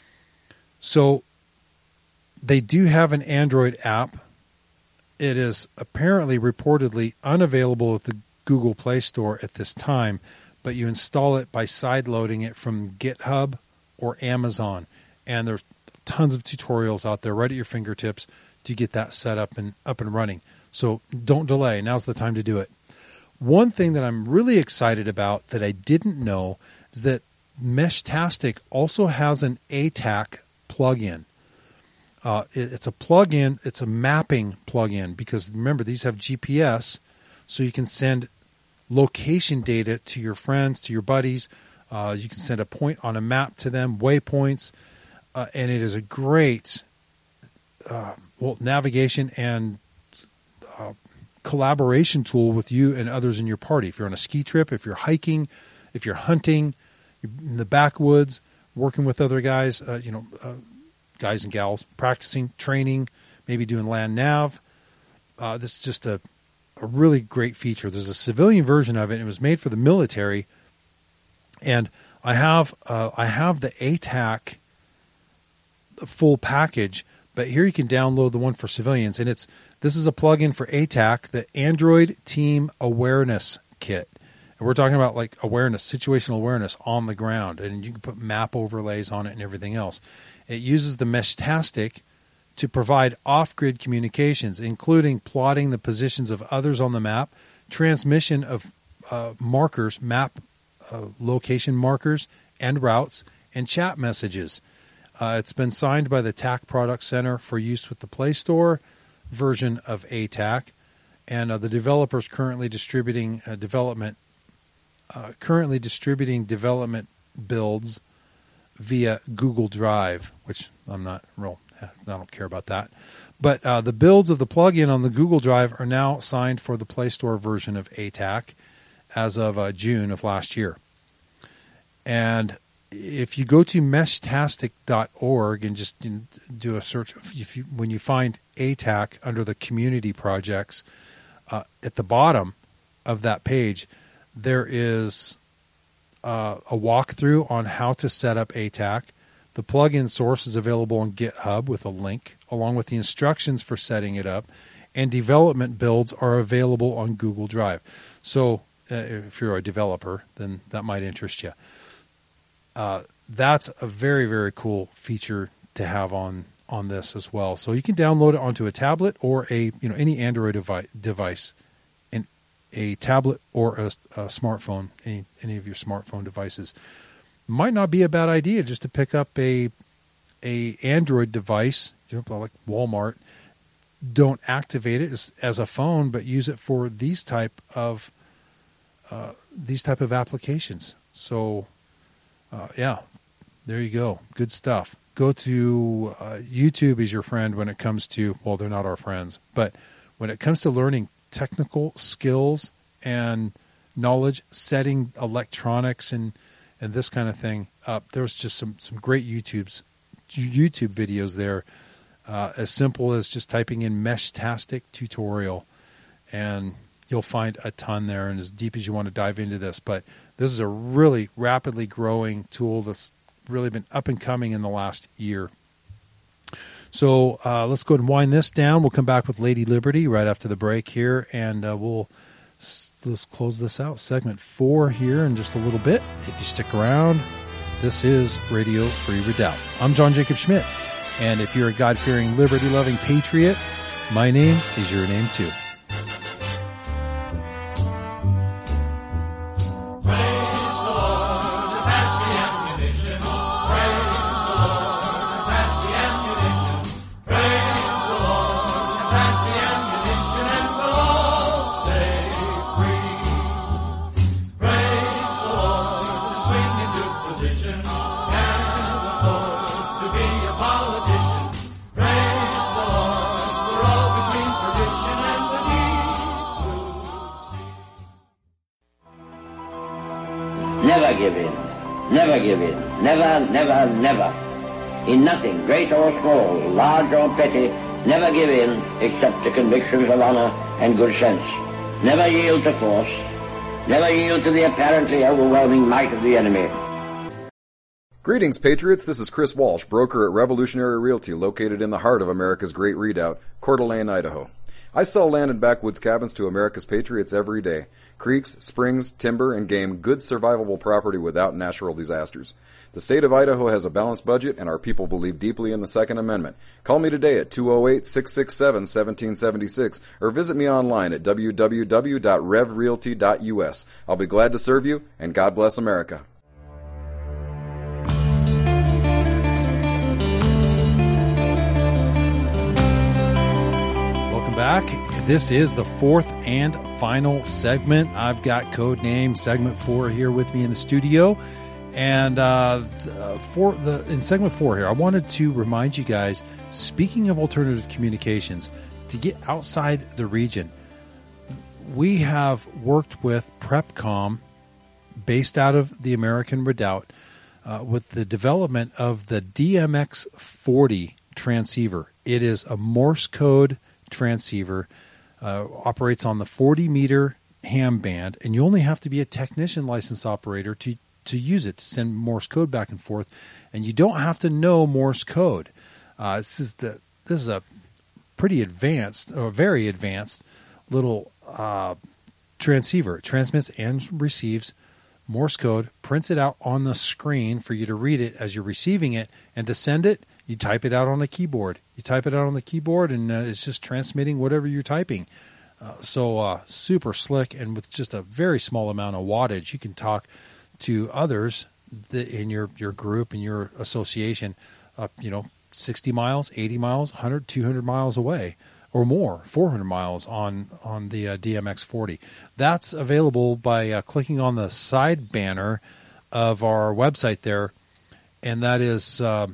So they do have an Android app. It is apparently reportedly unavailable at the Google Play Store at this time, but you install it by sideloading it from GitHub or Amazon. And there's tons of tutorials out there right at your fingertips to get that set up and up and running. So don't delay. Now's the time to do it. One thing that I'm really excited about that I didn't know is that Meshtastic also has an A T A C plugin. Uh, it, it's a plugin. It's a mapping plugin because remember, these have G P S, so you can send location data to your friends, to your buddies. Uh, you can send a point on a map to them, waypoints, uh, and it is a great uh, well navigation and uh, collaboration tool with you and others in your party. If you're on a ski trip, if you're hiking, if you're hunting, you're in the backwoods, working with other guys, uh, you know, uh, guys and gals, practicing, training, maybe doing land nav. Uh, this is just a A really great feature. There's a civilian version of it. And it was made for the military, and I have uh, I have the A T A C full package. But here you can download the one for civilians, and it's this is a plugin for A T A C, the Android Team Awareness Kit. And we're talking about like awareness, situational awareness on the ground, and you can put map overlays on it and everything else. It uses the Meshtastic to provide off-grid communications, including plotting the positions of others on the map, transmission of uh, markers, map uh, location markers and routes, and chat messages. Uh, it's been signed by the T A C Product Center for use with the Play Store version of A T A C, and uh, the developers currently distributing uh, development uh, currently distributing development builds via Google Drive, which I'm not real. I don't care about that. But uh, the builds of the plugin on the Google Drive are now signed for the Play Store version of A T A C as of uh, June of last year. And if you go to meshtastic dot org and just do a search, if you, when you find A T A C under the community projects, uh, at the bottom of that page, there is uh, a walkthrough on how to set up A T A C. The plugin source is available on GitHub with a link, along with the instructions for setting it up, and development builds are available on Google Drive. So uh, if you're a developer, then that might interest you. Uh, that's a very, very cool feature to have on, on this as well. So you can download it onto a tablet or a, you know, any Android devi- device, and a tablet or a, a smartphone, any, any of your smartphone devices. Might not be a bad idea just to pick up a a Android device, you know, like Walmart. Don't activate it as, as a phone, but use it for these type of uh, these type of applications. So. Uh, yeah, there you go. Good stuff. Go to uh, YouTube is your friend when it comes to, well, they're not our friends, but when it comes to learning technical skills and knowledge, setting electronics and, and this kind of thing up, there's just some, some great YouTube's, YouTube videos there, uh, as simple as just typing in Meshtastic tutorial, and you'll find a ton there, and as deep as you want to dive into this. But this is a really rapidly growing tool that's really been up and coming in the last year. So uh, let's go ahead and wind this down. We'll come back with Lady Liberty right after the break here, and uh, we'll let's close this out. Segment four here in just a little bit. If you stick around, this is Radio Free Redoubt. I'm John Jacob Schmidt, and if you're a God-fearing, liberty-loving patriot, my name is your name too. Never give in. Never give in. Never, never, never. In nothing, great or small, large or petty, never give in except to convictions of honor and good sense. Never yield to force. Never yield to the apparently overwhelming might of the enemy. Greetings, Patriots. This is Chris Walsh, broker at Revolutionary Realty, located in the heart of America's Great Redoubt, Coeur d'Alene, Idaho. I sell land and backwoods cabins to America's Patriots every day. Creeks, springs, timber, and game, good survivable property without natural disasters. The state of Idaho has a balanced budget, and our people believe deeply in the Second Amendment. Call me today at two oh eight, six six seven, one seven seven six or visit me online at w w w dot rev realty dot u s. I'll be glad to serve you, and God bless America. Back. This is the fourth and final segment. I've got codename segment four here with me in the studio, and uh, for the in segment four here, I wanted to remind you guys. Speaking of alternative communications, to get outside the region, we have worked with PrepCom, based out of the American Redoubt, uh, with the development of the D M X forty transceiver. It is a Morse code transceiver, uh, operates on the forty meter ham band, and you only have to be a technician license operator to to use it, to send Morse code back and forth, and you don't have to know Morse code. Uh, this is the this is a pretty advanced, or very advanced little uh, transceiver. It transmits and receives Morse code, prints it out on the screen for you to read it as you're receiving it, and to send it, You type it out on a keyboard. You type it out on the keyboard, and uh, it's just transmitting whatever you're typing. Uh, so uh, super slick, and with just a very small amount of wattage, you can talk to others that in your, your group, in your association, uh, you know, sixty miles, eighty miles, one hundred, two hundred miles away or more, four hundred miles on, on the uh, D M X forty. That's available by uh, clicking on the side banner of our website there, and that is uh,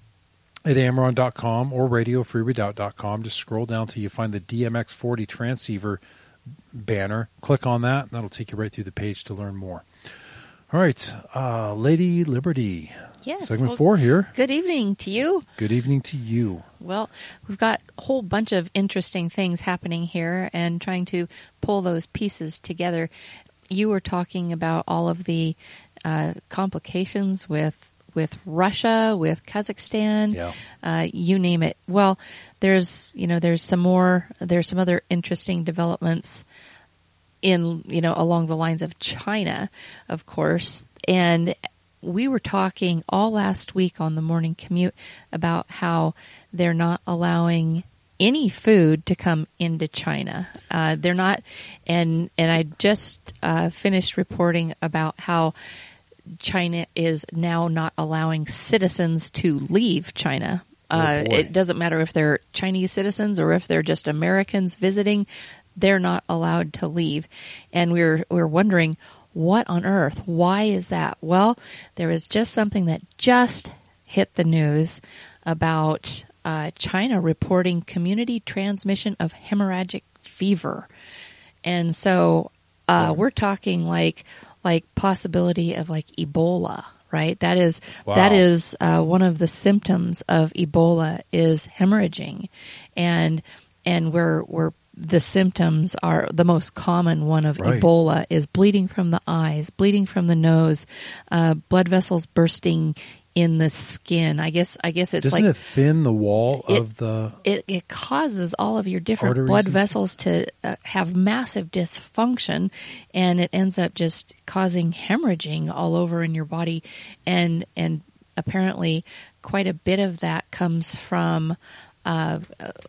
at Amaron dot com or radio free redoubt dot com. Just scroll down till you find the D M X forty transceiver banner. Click on that, and that'll take you right through the page to learn more. All right, uh, Lady Liberty. Yes. Segment well, four here. Good evening to you. Good evening to you. Well, we've got a whole bunch of interesting things happening here and trying to pull those pieces together. You were talking about all of the uh, complications with with Russia, with Kazakhstan, yeah. uh, you name it. Well, there's you know there's some more there's some other interesting developments in you know along the lines of China, of course, and we were talking all last week on the morning commute about how they're not allowing any food to come into China. Uh, they're not, and and I just uh, finished reporting about how China is now not allowing citizens to leave China. Uh, oh it doesn't matter if they're Chinese citizens or if they're just Americans visiting. They're not allowed to leave, and we're we're wondering, what on earth? Why is that? Well, there is just something that just hit the news about uh, China reporting community transmission of hemorrhagic fever. And so uh, we're talking like like possibility of like Ebola, right? That is wow. that is uh, one of the symptoms of Ebola is hemorrhaging, and and we're we're the symptoms are the most common one of right. Ebola is bleeding from the eyes, bleeding from the nose, uh, blood vessels bursting in the skin. I guess, I guess it's Doesn't like. it thin the wall it, of the. It, it causes all of your different arteries blood and vessels to uh, have massive dysfunction, and it ends up just causing hemorrhaging all over in your body. And, and apparently quite a bit of that comes from, uh,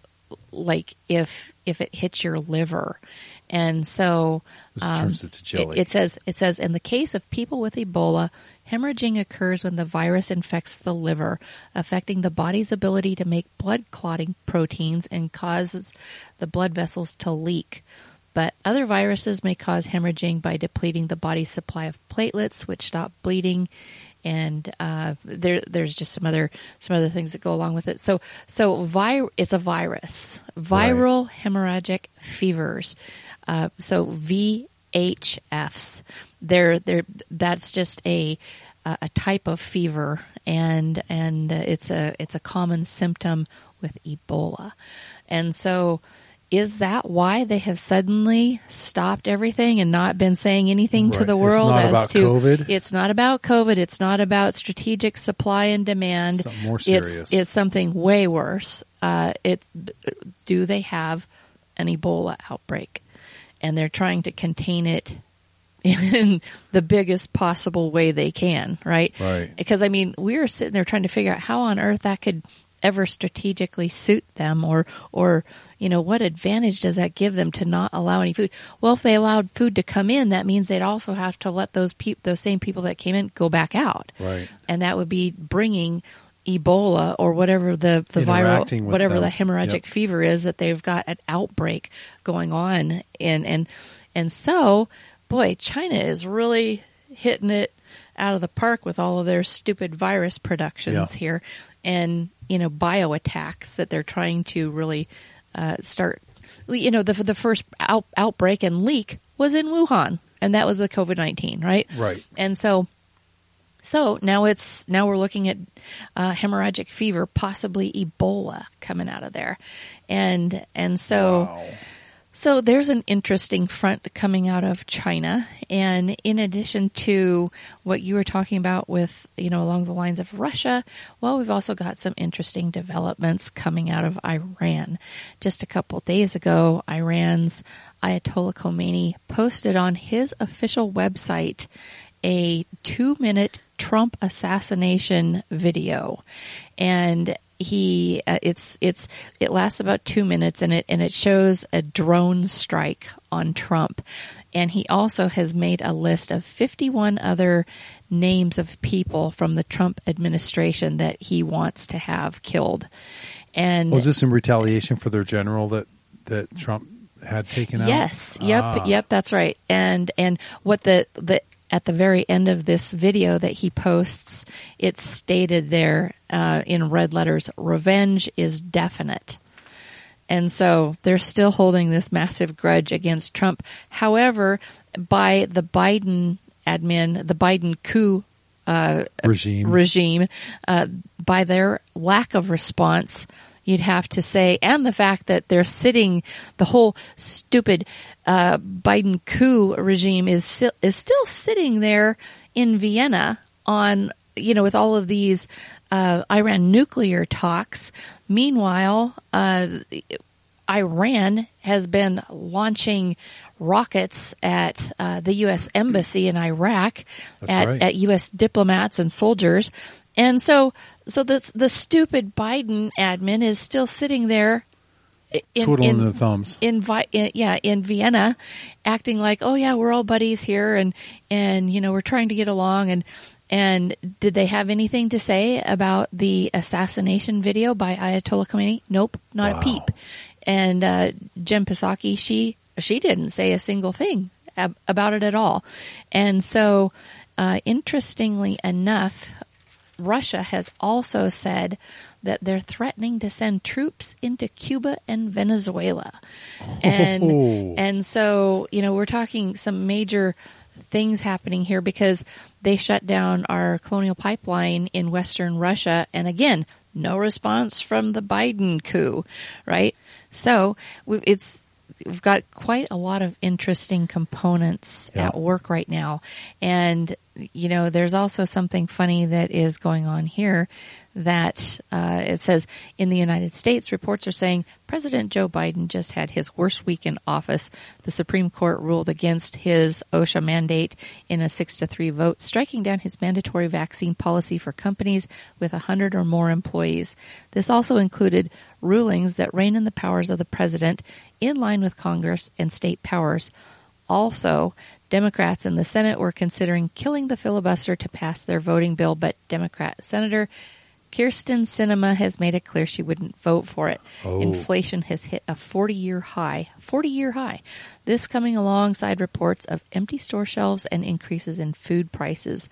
like if if it hits your liver, and so This turns it to jelly. It, it says it says in the case of people with Ebola, hemorrhaging occurs when the virus infects the liver, affecting the body's ability to make blood clotting proteins and causes the blood vessels to leak. But other viruses may cause hemorrhaging by depleting the body's supply of platelets, which stop bleeding. And uh, there, there's just some other some other things that go along with it. So, so vi- it's a virus, viral right. hemorrhagic fevers. Uh, so V H Fs. They're they're that's just a a type of fever, and and it's a it's a common symptom with Ebola. And so, is that why they have suddenly stopped everything and not been saying anything right. to the world it's not as about to COVID. It's not about COVID. It's not about strategic supply and demand. Something more serious. It's, it's something way worse. Uh, it do they have an Ebola outbreak, and they're trying to contain it in the biggest possible way they can, right? Right. Because I mean, we were sitting there trying to figure out how on earth that could ever strategically suit them, or or you know, what advantage does that give them to not allow any food? Well, if they allowed food to come in, that means they'd also have to let those peop- those same people that came in go back out, right? And that would be bringing Ebola or whatever the the viral, whatever them. the hemorrhagic yep. fever is that they've got an outbreak going on, and and and so, boy, China is really hitting it out of the park with all of their stupid virus productions yeah. here, and you know, bio attacks that they're trying to really uh, start. You know, the the first out, outbreak and leak was in Wuhan, and that was the COVID nineteen, right? Right. And so, so now it's now we're looking at uh, hemorrhagic fever, possibly Ebola coming out of there, and and so. Wow. So there's an interesting front coming out of China, and in addition to what you were talking about with, you know, along the lines of Russia, well, we've also got some interesting developments coming out of Iran. Just a couple days ago, Iran's Ayatollah Khomeini posted on his official website a two-minute Trump assassination video, and he uh, it's it's it lasts about two minutes, and it and it shows a drone strike on Trump, and he also has made a list of fifty-one other names of people from the Trump administration that he wants to have killed. And was this in retaliation for their general that that Trump had taken out? Yes. Yep. Ah. Yep. That's right. And and what the the at the very end of this video that he posts, it's stated there uh, in red letters, "Revenge is definite." And so they're still holding this massive grudge against Trump. However, by the Biden admin, the Biden coup uh, regime, regime uh, by their lack of response, you'd have to say, and the fact that they're sitting, the whole stupid uh, Biden coup regime is si- is still sitting there in Vienna on, you know, with all of these uh, Iran nuclear talks. Meanwhile, uh, Iran has been launching rockets at uh, the U S embassy in Iraq, That's at, right. at U S diplomats and soldiers. And so, so the the stupid Biden admin is still sitting there, in, twiddling in, their thumbs. In, in yeah, in Vienna, acting like, oh yeah, we're all buddies here, and and you know we're trying to get along. And and did they have anything to say about the assassination video by Ayatollah Khomeini? Nope, not Wow. a peep. And uh, Jen Psaki, she she didn't say a single thing ab- about it at all. And so, uh, interestingly enough, Russia has also said that they're threatening to send troops into Cuba and Venezuela. And Oh. and so, you know, we're talking some major things happening here because they shut down our colonial pipeline in Western Russia. And again, no response from the Biden coup, right? So we, it's we've got quite a lot of interesting components Yeah. at work right now. And, you know, there's also something funny that is going on here that uh, it says in the United States, reports are saying President Joe Biden just had his worst week in office. The Supreme Court ruled against his OSHA mandate in a six to three vote, striking down his mandatory vaccine policy for companies with a hundred or more employees. This also included rulings that rein in the powers of the president in line with Congress and state powers. Also, Democrats in the Senate were considering killing the filibuster to pass their voting bill, but Democrat Senator Kyrsten Sinema has made it clear she wouldn't vote for it. Oh. Inflation has hit a forty-year high. forty-year high. This coming alongside reports of empty store shelves and increases in food prices.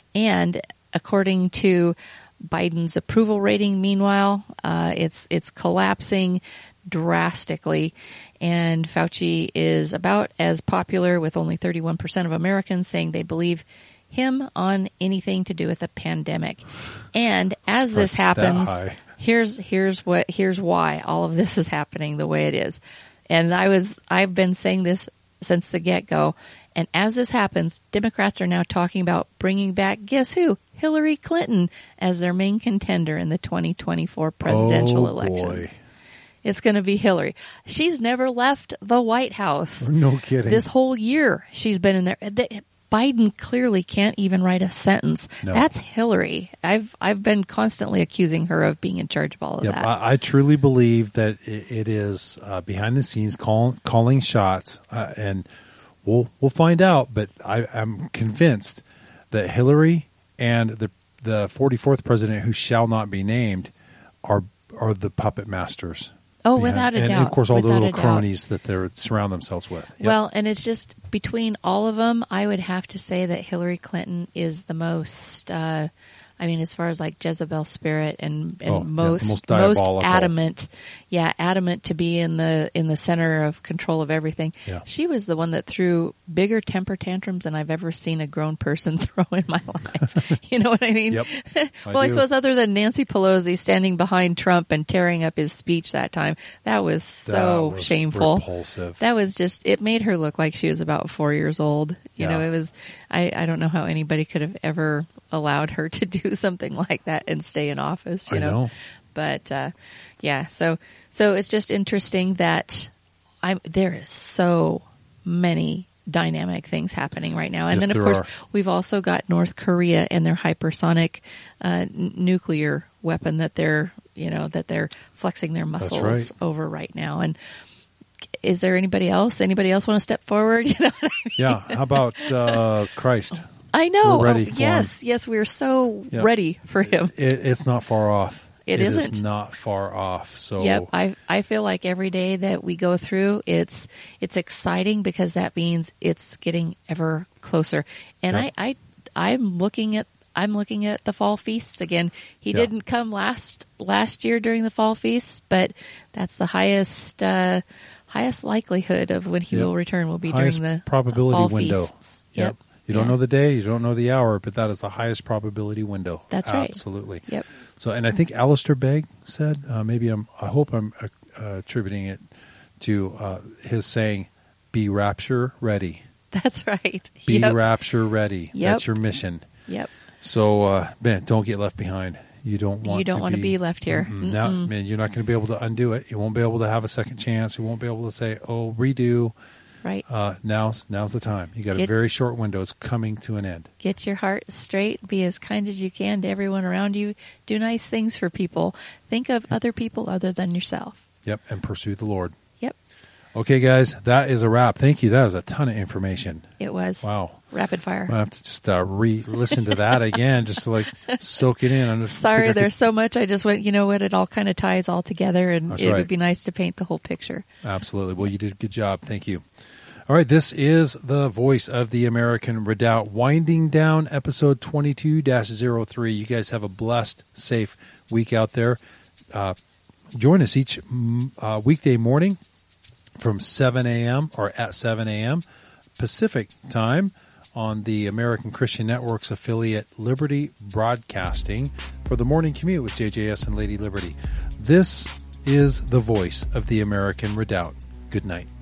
And according to Biden's approval rating, meanwhile, uh, it's it's collapsing drastically. And Fauci is about as popular, with only thirty-one percent of Americans saying they believe him on anything to do with a pandemic. And as this Stress that happens, high. here's here's what here's why all of this is happening the way it is. And I was I've been saying this since the get-go. And as this happens, Democrats are now talking about bringing back, guess who? Hillary Clinton as their main contender in the twenty twenty-four presidential Oh, boy. elections. It's going to be Hillary. She's never left the White House. No kidding. This whole year she's been in there. The- Biden clearly can't even write a sentence. No. That's Hillary. I've I've been constantly accusing her of being in charge of all of Yep, that. I, I truly believe that it, it is uh, behind the scenes call, calling shots, uh, and we'll we'll find out. But I, I'm convinced that Hillary and the the forty-fourth president, who shall not be named, are are the puppet masters. Oh, behind- without a and, doubt. And of course, all the Without little a doubt. cronies that they surround themselves with. Yep. Well, and it's just between all of them, I would have to say that Hillary Clinton is the most, uh, I mean, as far as like Jezebel spirit and, and Oh, yeah, the most, most most diabolical. adamant, yeah, adamant to be in the, in the center of control of everything. Yeah. She was the one that threw bigger temper tantrums than I've ever seen a grown person throw in my life. You know what I mean? Yep, I well, I do. suppose other than Nancy Pelosi standing behind Trump and tearing up his speech that time, that was That so was shameful. repulsive. That was just, it made her look like she was about four years old. You Yeah. know, it was, I, I don't know how anybody could have ever allowed her to do something like that and stay in office, you I know. know. But, uh, yeah, so, so it's just interesting that I'm, there is so many dynamic things happening right now. And Yes, then, of there course, are. we've also got North Korea and their hypersonic uh, n- nuclear weapon that they're, you know, that they're flexing their muscles right. over right now. And is there anybody else? Anybody else want to step forward? You know what I mean? Yeah. How about uh, Christ? I know. We're ready Oh, for yes, him. yes, we're so Yeah. ready for him. It, it's not far off. It It isn't. is not far off. So Yep, I I feel like every day that we go through, it's it's exciting because that means it's getting ever closer. And Yep. I, I I'm looking at I'm looking at the fall feasts again. He Yeah. didn't come last last year during the fall feasts, but that's the highest uh, highest likelihood of when he Yep. will return will be highest during the probability fall window. feasts. Yep. You don't Yeah. know the day, you don't know the hour, but that is the highest probability window. That's right. Absolutely. Yep. So, and I think Alistair Begg said, uh, maybe I'm, I hope I'm uh, attributing it to uh, his saying, "Be rapture ready." That's right. Be Yep. rapture ready. Yep. That's your mission. Yep. So, uh, man, don't get left behind. You don't want. You don't to want to be left here. Mm-mm. Now, Mm-mm. man, you're not going to be able to undo it. You won't be able to have a second chance. You won't be able to say, "Oh, redo." Right. Uh, now's now's the time. You got a Get- very short window. It's coming to an end. Get your heart straight. Be as kind as you can to everyone around you. Do nice things for people. Think of other people other than yourself. Yep, and pursue the Lord. Yep, Okay, guys, that is a wrap. Thank you. That was a ton of information. it was. Wow. Rapid fire. I have to just uh, re-listen to that again, just to like soak it in. I'm just Sorry, think I there's so much. I just went, you know what? It all kind of ties all together, and That's it right. would be nice to paint the whole picture. could- Absolutely. Well, you did a good job. Thank you. All right, this is the voice of the American Redoubt, winding down episode twenty-two dash oh three. You guys have a blessed, safe week out there. Uh, join us each mm, uh, weekday morning from seven a.m. or at seven a.m. Pacific time on the American Christian Network's affiliate Liberty Broadcasting for the Morning Commute with J J S and Lady Liberty. This is the voice of the American Redoubt. Good night.